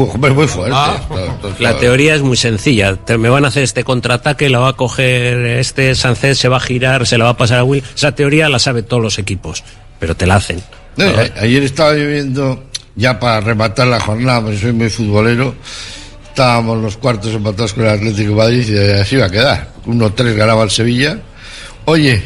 La teoría es muy sencilla. Me van a hacer este contraataque, la va a coger Sánchez, se va a girar, se la va a pasar a Will. Esa teoría la sabe todos los equipos, pero te la hacen. Ayer estaba viendo, ya para rematar la jornada, porque soy muy futbolero, estábamos los cuartos empatados con el Atlético de Madrid y así va a quedar. 1-3 ganaba el Sevilla. Oye,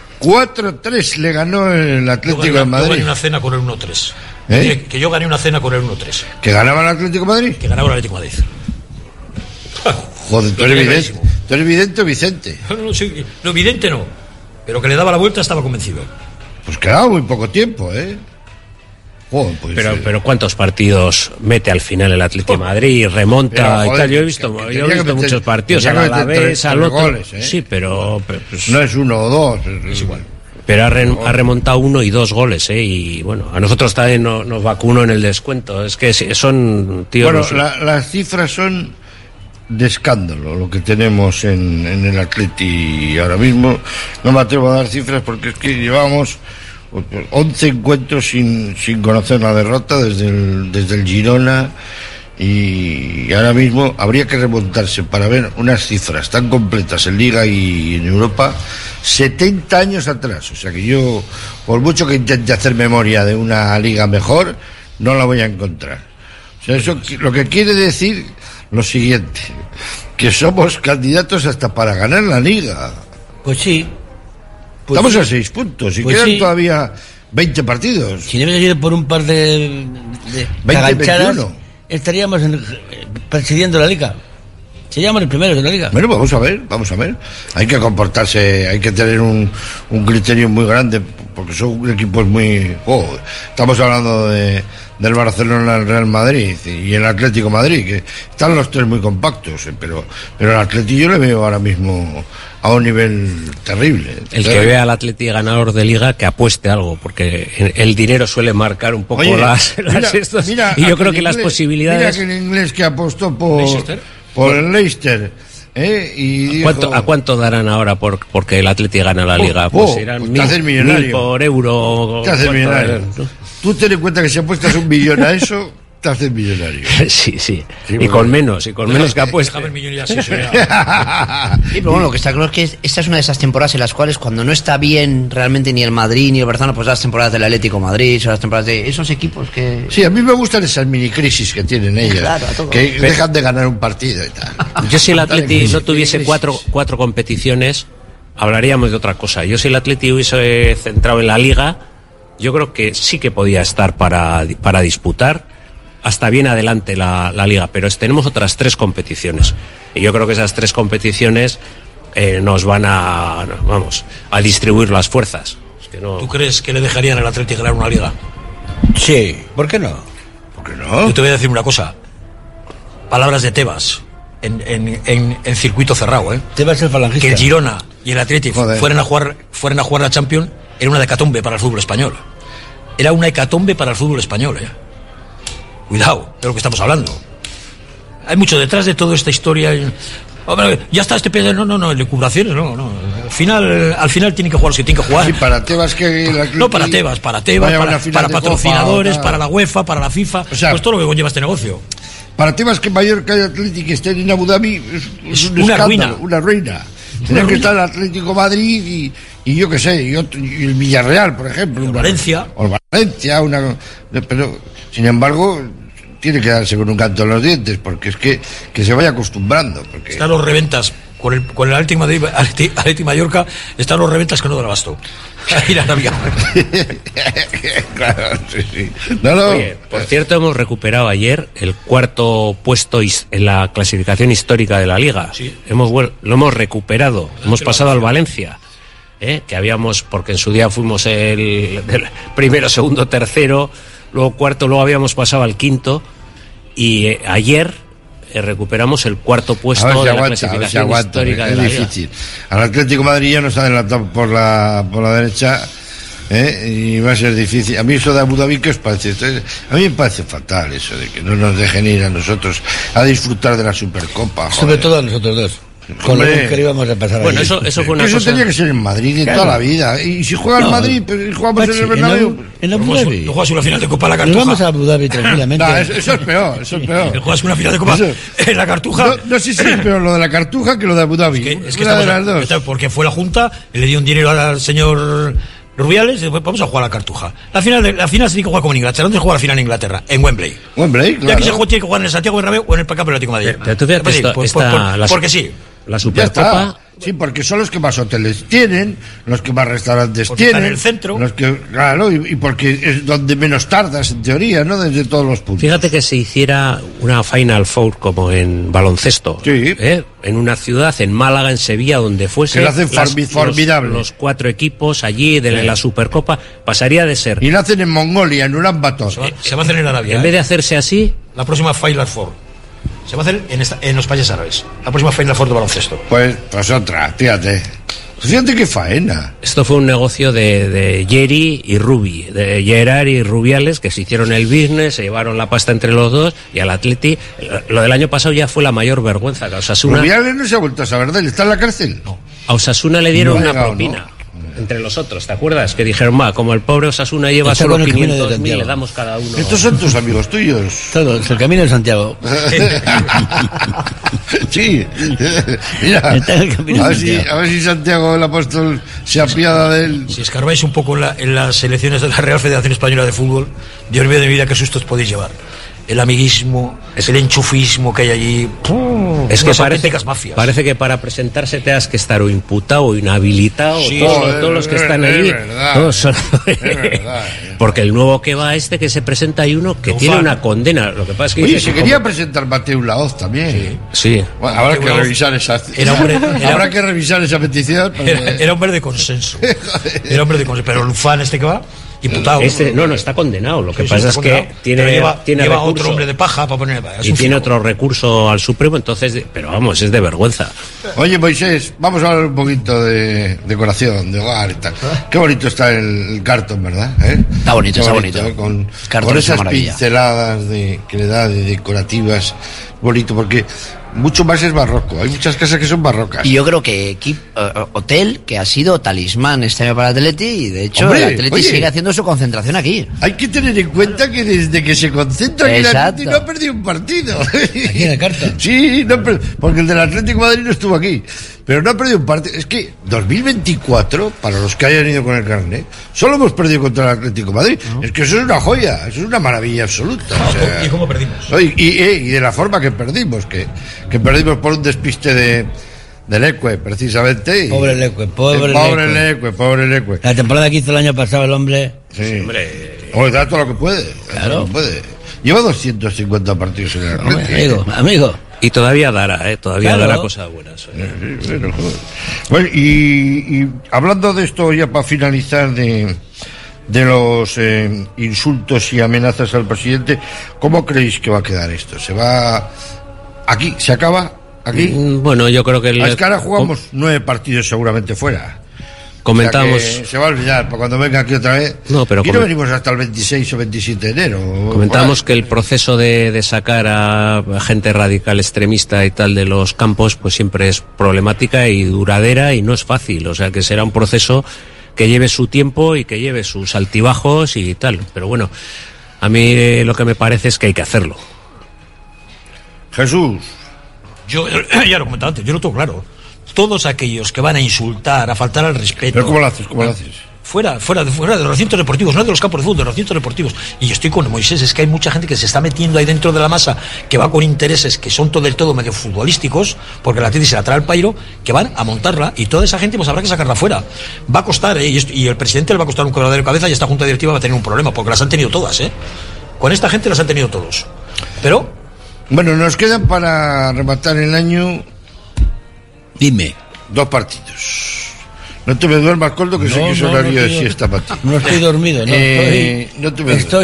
4-3 le ganó el Atlético de Madrid. Yo gané una cena con el 1-3. Que yo gané una cena con el 1-3. ¿Que ganaba el Atlético de Madrid? Que ganaba el Atlético de Madrid. Joder, tú eres evidente o Vicente. No, evidente no. Pero que le daba la vuelta estaba convencido. Pues quedaba muy poco tiempo, Joder, pues, pero ¿cuántos partidos mete al final el Atlético de Madrid? Remonta y tal. Yo he visto muchos partidos. A la vez, al otro. Goles, Sí, pero pues, no es 1 o 2. Es igual. Pero ha remontado 1 y 2 goles, y bueno, a nosotros también nos vacunó en el descuento. Es que son tíos. Bueno, las cifras son de escándalo lo que tenemos en el Atleti ahora mismo. No me atrevo a dar cifras porque es que llevamos 11 encuentros sin conocer la derrota desde el Girona, y ahora mismo habría que remontarse para ver unas cifras tan completas en Liga y en Europa 70 años atrás. O sea que yo, por mucho que intente hacer memoria de una liga mejor, no la voy a encontrar. O sea, eso lo que quiere decir lo siguiente, que somos candidatos hasta para ganar la Liga. Pues sí. Estamos a 6 puntos y pues quedan todavía 20 partidos. Si no hubiera sido por un par de 21, estaríamos presidiendo la Liga. Seríamos los primeros de la Liga. Bueno, vamos a ver. Hay que comportarse, hay que tener un criterio muy grande, porque son equipos muy... estamos hablando del Barcelona, el Real Madrid y el Atlético de Madrid, que están los tres muy compactos, pero el Atlético yo le veo ahora mismo a un nivel terrible. El que vea al Atleti ganador de Liga, que apueste algo, porque el dinero suele marcar un poco las estas, mira, y yo creo que las posibilidades... Mira que el inglés que apostó por el Leicester, y dijo, ¿A cuánto darán ahora porque el Atleti gana la Liga? Pues irán 1.000 por euro. Te haces millonario. Tú ten en cuenta que si apuestas 1 millón a eso, te haces millonario. Sí. Y con menos que apuestas. Sí, pero bueno, lo que está claro es que esta es una de esas temporadas en las cuales, cuando no está bien realmente ni el Madrid ni el Barcelona, pues las temporadas del Atlético de Madrid, son las temporadas de esos equipos que... Sí, a mí me gustan esas mini crisis que tienen ellas, claro, que dejan de ganar un partido y tal. Yo, si el Atleti no tuviese cuatro competiciones, hablaríamos de otra cosa. Yo, si el Atleti hubiese centrado en la Liga, yo creo que sí que podía estar para disputar hasta bien adelante la Liga, pero tenemos otras 3 competiciones, y yo creo que esas 3 competiciones nos van a distribuir las fuerzas. Es que no... ¿Tú crees que le dejarían al Atlético ganar una Liga? Sí, ¿por qué no? Yo te voy a decir una cosa. Palabras de Tebas en circuito cerrado, Tebas el falangista. Que el Girona y el Atlético fueran a jugar la Champions, era una hecatombe para el fútbol español. Era una hecatombe para el fútbol español, Cuidado, de lo que estamos hablando. Hay mucho detrás de toda esta historia. Hombre, ya está este pedo. No, elucubraciones, no. Al final tienen que jugar los que tienen que jugar. Sí, para Tebas que... No, para Tebas, para patrocinadores, para la UEFA, para la FIFA, o sea, pues todo lo que conlleva este negocio. Para Tebas que Mallorca y Atlético estén en Abu Dhabi es un escándalo, una ruina. Tiene que estar el Atlético Madrid y yo qué sé, y el Villarreal, por ejemplo. Valencia. O Valencia, pero sin embargo tiene que darse con un canto en los dientes, porque es que se vaya acostumbrando. Porque... Están los reventas, con el Atlético Madrid, Atlético Mallorca, están los reventas que no dan abasto. Claro, sí. Oye, por cierto, hemos recuperado ayer el 4º puesto en la clasificación histórica de la Liga. Sí. Lo hemos recuperado. Hemos pasado al Valencia, que habíamos, porque en su día fuimos el primero, segundo, tercero, luego cuarto, luego habíamos pasado al 5º, y ayer recuperamos el cuarto puesto de la clasificación histórica de la Liga. Es difícil. Al Atlético de Madrid ya nos ha adelantado por la derecha. Y va a ser difícil. A mí eso de Abu Dhabi, ¿qué os parece? A mí me parece fatal eso de que no nos dejen ir a nosotros a disfrutar de la Supercopa. Sobre todo a nosotros dos. Con lo que íbamos a pasar. Bueno, eso fue una eso cosa... tenía que ser en Madrid de toda la vida. Y si juega en Madrid, pues jugamos en el Bernabéu. En Abu Dhabi. No juegas una final de Copa en la Cartuja. Nos vamos a Abu Dhabi tranquilamente. No, eso es peor, eso es peor. Juegas una final de Copa en la Cartuja. No sé si es peor lo de la Cartuja que lo de Abu Dhabi. Es que porque fue la Junta, le dio un dinero al señor Rubiales, vamos a jugar a la Cartuja. La final se tiene que jugar como en Inglaterra. ¿Dónde se juega la final en Inglaterra? En Wembley. Claro. Y aquí se tiene que jugar en el Santiago Bernabéu o en el Campo Atlético de Madrid. Pero tú fíjate, porque sí. La Supercopa... Sí, porque son los que más hoteles tienen, los que más restaurantes porque tienen. Están en el centro. Los que, claro, y porque es donde menos tardas, en teoría, ¿no? Desde todos los puntos. Fíjate que se hiciera una Final Four como en baloncesto. Sí. En una ciudad, en Málaga, en Sevilla, donde fuese. Que lo hacen formidable. Los 4 equipos allí de la Supercopa, pasaría de ser. Y lo hacen en Mongolia, en Ulan Bator. Se va a hacer en Arabia. En vez de hacerse así. La próxima Final Four se va a hacer en los países árabes. La próxima Final Four de baloncesto. Pues otra, fíjate. Fíjate qué faena. Esto fue un negocio de Jerry y Rubi, de Gerard y Rubiales, que se hicieron el business, se llevaron la pasta entre los dos, y al Atleti, lo del año pasado ya fue la mayor vergüenza. A Osasuna, Rubiales no se ha vuelto a saber de él, ¿está en la cárcel? No. A Osasuna le dieron una propina. ¿No? Entre los otros, ¿te acuerdas? Que dijeron, como el pobre Osasuna lleva solo 500.000, le damos cada uno. Estos son tus amigos tuyos. Todos, el camino de Santiago. Sí, mira, a ver si Santiago el Apóstol se apiada de él. Si escarbáis un poco en las elecciones de la Real Federación Española de Fútbol, Dios mío de mi vida, qué sustos podéis llevar. El amiguismo, el enchufismo que hay allí. Es que parece que para presentarse tengas que estar o imputado o inhabilitado. Sí, todos los que están allí. Todos son... Porque el nuevo que va que se presenta hay uno que tiene una condena. Lo que pasa es que oye, se quería presentar Mateu Laoz también. Sí. Bueno, habrá que revisar habrá que revisar esa petición. Era hombre de consenso. Pero Lufán que va. Diputado. No, está condenado. Lo que pasa es que tiene lleva otro hombre de paja para poner. Y tiene otro recurso al Supremo, entonces, pero vamos, es de vergüenza. Oye, Moisés, vamos a hablar un poquito de decoración, de hogar y tal. Qué bonito está el cartón, ¿verdad? Está bonito. Con esas pinceladas que le da de decorativas, bonito, porque mucho más es barroco. Hay muchas casas que son barrocas. Y yo creo que Hotel, que ha sido talismán este año para el Atleti, y de hecho el Atleti sigue haciendo su concentración aquí. Hay que tener en cuenta que desde que se concentra aquí el Atleti no ha perdido un partido. ¿Aquí en la carta? Sí, porque el del Atlético de Madrid no estuvo aquí. Pero no ha perdido un partido. Es que 2024, para los que hayan ido con el carnet, solo hemos perdido contra el Atlético de Madrid. Es que eso es una joya, eso es una maravilla absoluta. ¿Y cómo perdimos? Y de la forma que perdimos, que perdimos por un despiste de Leque, precisamente. Pobre Leque. Pobre Leque. La temporada que hizo el año pasado el hombre. Sí, hombre. Da todo lo que puede. Claro. Lleva 250 partidos en el Atlético. Amigo. Y todavía dará cosas buenas. Bueno, y hablando de esto, ya para finalizar, de los insultos y amenazas al presidente, ¿cómo creéis que va a quedar esto? ¿Se va aquí? ¿Se acaba aquí? Bueno, yo creo que... Es que ahora jugamos 9 partidos seguramente fuera. Comentamos... O sea se va a olvidar para cuando venga aquí otra vez. No, pero aquí no venimos hasta el 26 o 27 de enero. Comentamos que el proceso de sacar a gente radical extremista y tal de los campos, pues siempre es problemática y duradera y no es fácil. O sea que será un proceso que lleve su tiempo y que lleve sus altibajos y tal. Pero bueno, a mí lo que me parece es que hay que hacerlo. Jesús. Yo ya lo comentaba antes, yo lo tengo claro. Todos aquellos que van a insultar, a faltar al respeto. ¿Pero cómo lo haces? Fuera de los recintos deportivos, no de los campos de fútbol, de los recintos deportivos. Y yo estoy con Moisés, es que hay mucha gente que se está metiendo ahí dentro de la masa, que va con intereses que son del todo medio futbolísticos, porque la Atleti se la trae al pairo, que van a montarla, y toda esa gente pues habrá que sacarla fuera. Va a costar, y el presidente le va a costar un quebradero de cabeza, y esta junta directiva va a tener un problema, porque las han tenido todas, Con esta gente las han tenido todos. Pero... Bueno, nos quedan para rematar el año... Dime. 2 partidos. No te me duermas, Coldo, que sé que es horario de siesta para ti. No estoy dormido, no. No te me estoy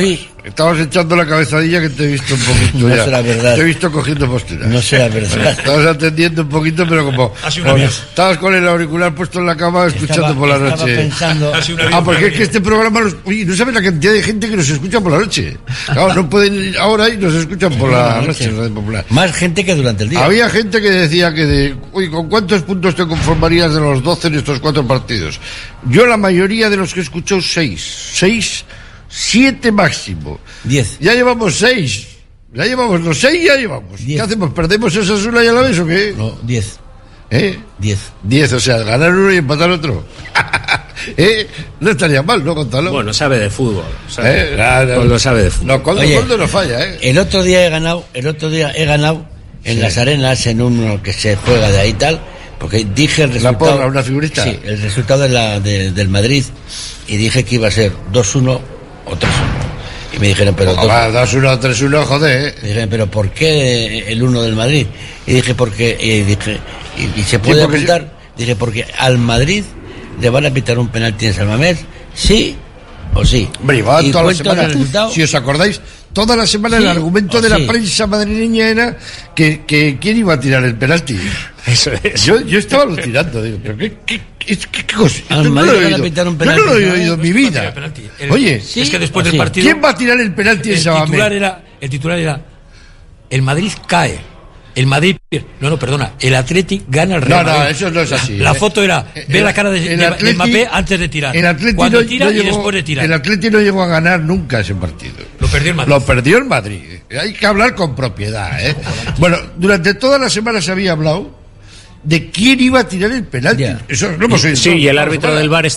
Estabas echando la cabezadilla que te he visto un poquito No ya. será verdad. Te he visto cogiendo postura. No será verdad. Estabas atendiendo un poquito, pero como estabas con el auricular puesto en la cama escuchando por la noche. Estaba pensando... Porque es que este programa... Oye, no sabes la cantidad de gente que nos escucha por la noche. Claro, no pueden ir ahora y nos escuchan por la noche en Radio Popular. Más gente que durante el día. Había gente que decía que oye, ¿con cuántos puntos te conformarías de los 12 en estos 4 partidos? Yo la mayoría de los que he escuchado 6, 7 máximo. 10. Ya llevamos 6. Ya llevamos los 6, ya llevamos. 10. ¿Qué hacemos? ¿Perdemos esa Osasuna y a la vez o qué? No, 10. 10, o sea, ganar uno y empatar otro. No estaría mal, ¿no, Gonzalo? Bueno, sabe de fútbol. Claro. Coldo sabe de fútbol. No, Coldo no falla, El otro día he ganado en las arenas, en uno que se juega de ahí tal, porque dije el resultado. ¿La porra, una figurita? Sí, el resultado del Madrid, y dije que iba a ser 2-1 o 3-1. Y me dijeron, pero... 2-1 o 3-1, joder. Me dijeron, pero ¿por qué el 1 del Madrid? Y dije, porque... Y se puede apuntar. Dije, porque al Madrid le van a pitar un penalti en San Mamés, sí o sí. Hombre, y toda la semana, si os acordáis, toda la semana el argumento de la prensa madrileña era que quién iba a tirar el penalti. Eso es. Yo estaba alucinando, digo, pero ¿qué cosa? Al Madrid le van a pitar un penalti. Yo no lo he oído en mi vida. Oye, es que después del partido... ¿Quién va a tirar el penalti en San Mamés? El titular era el Madrid cae. El Madrid... No, perdona. El Athletic gana el Real Madrid. No, eso no es así. La foto era ver la cara de Mbappé antes de tirar. Cuando tira y después de tirar. El Athletic no llegó a ganar nunca ese partido. Lo perdió el Madrid. Lo perdió el Madrid. Hay que hablar con propiedad, ¿eh? Bueno, durante toda la semana se había hablado de quién iba a tirar el penalti. Eso lo hemos oído. Sí, y el árbitro del VAR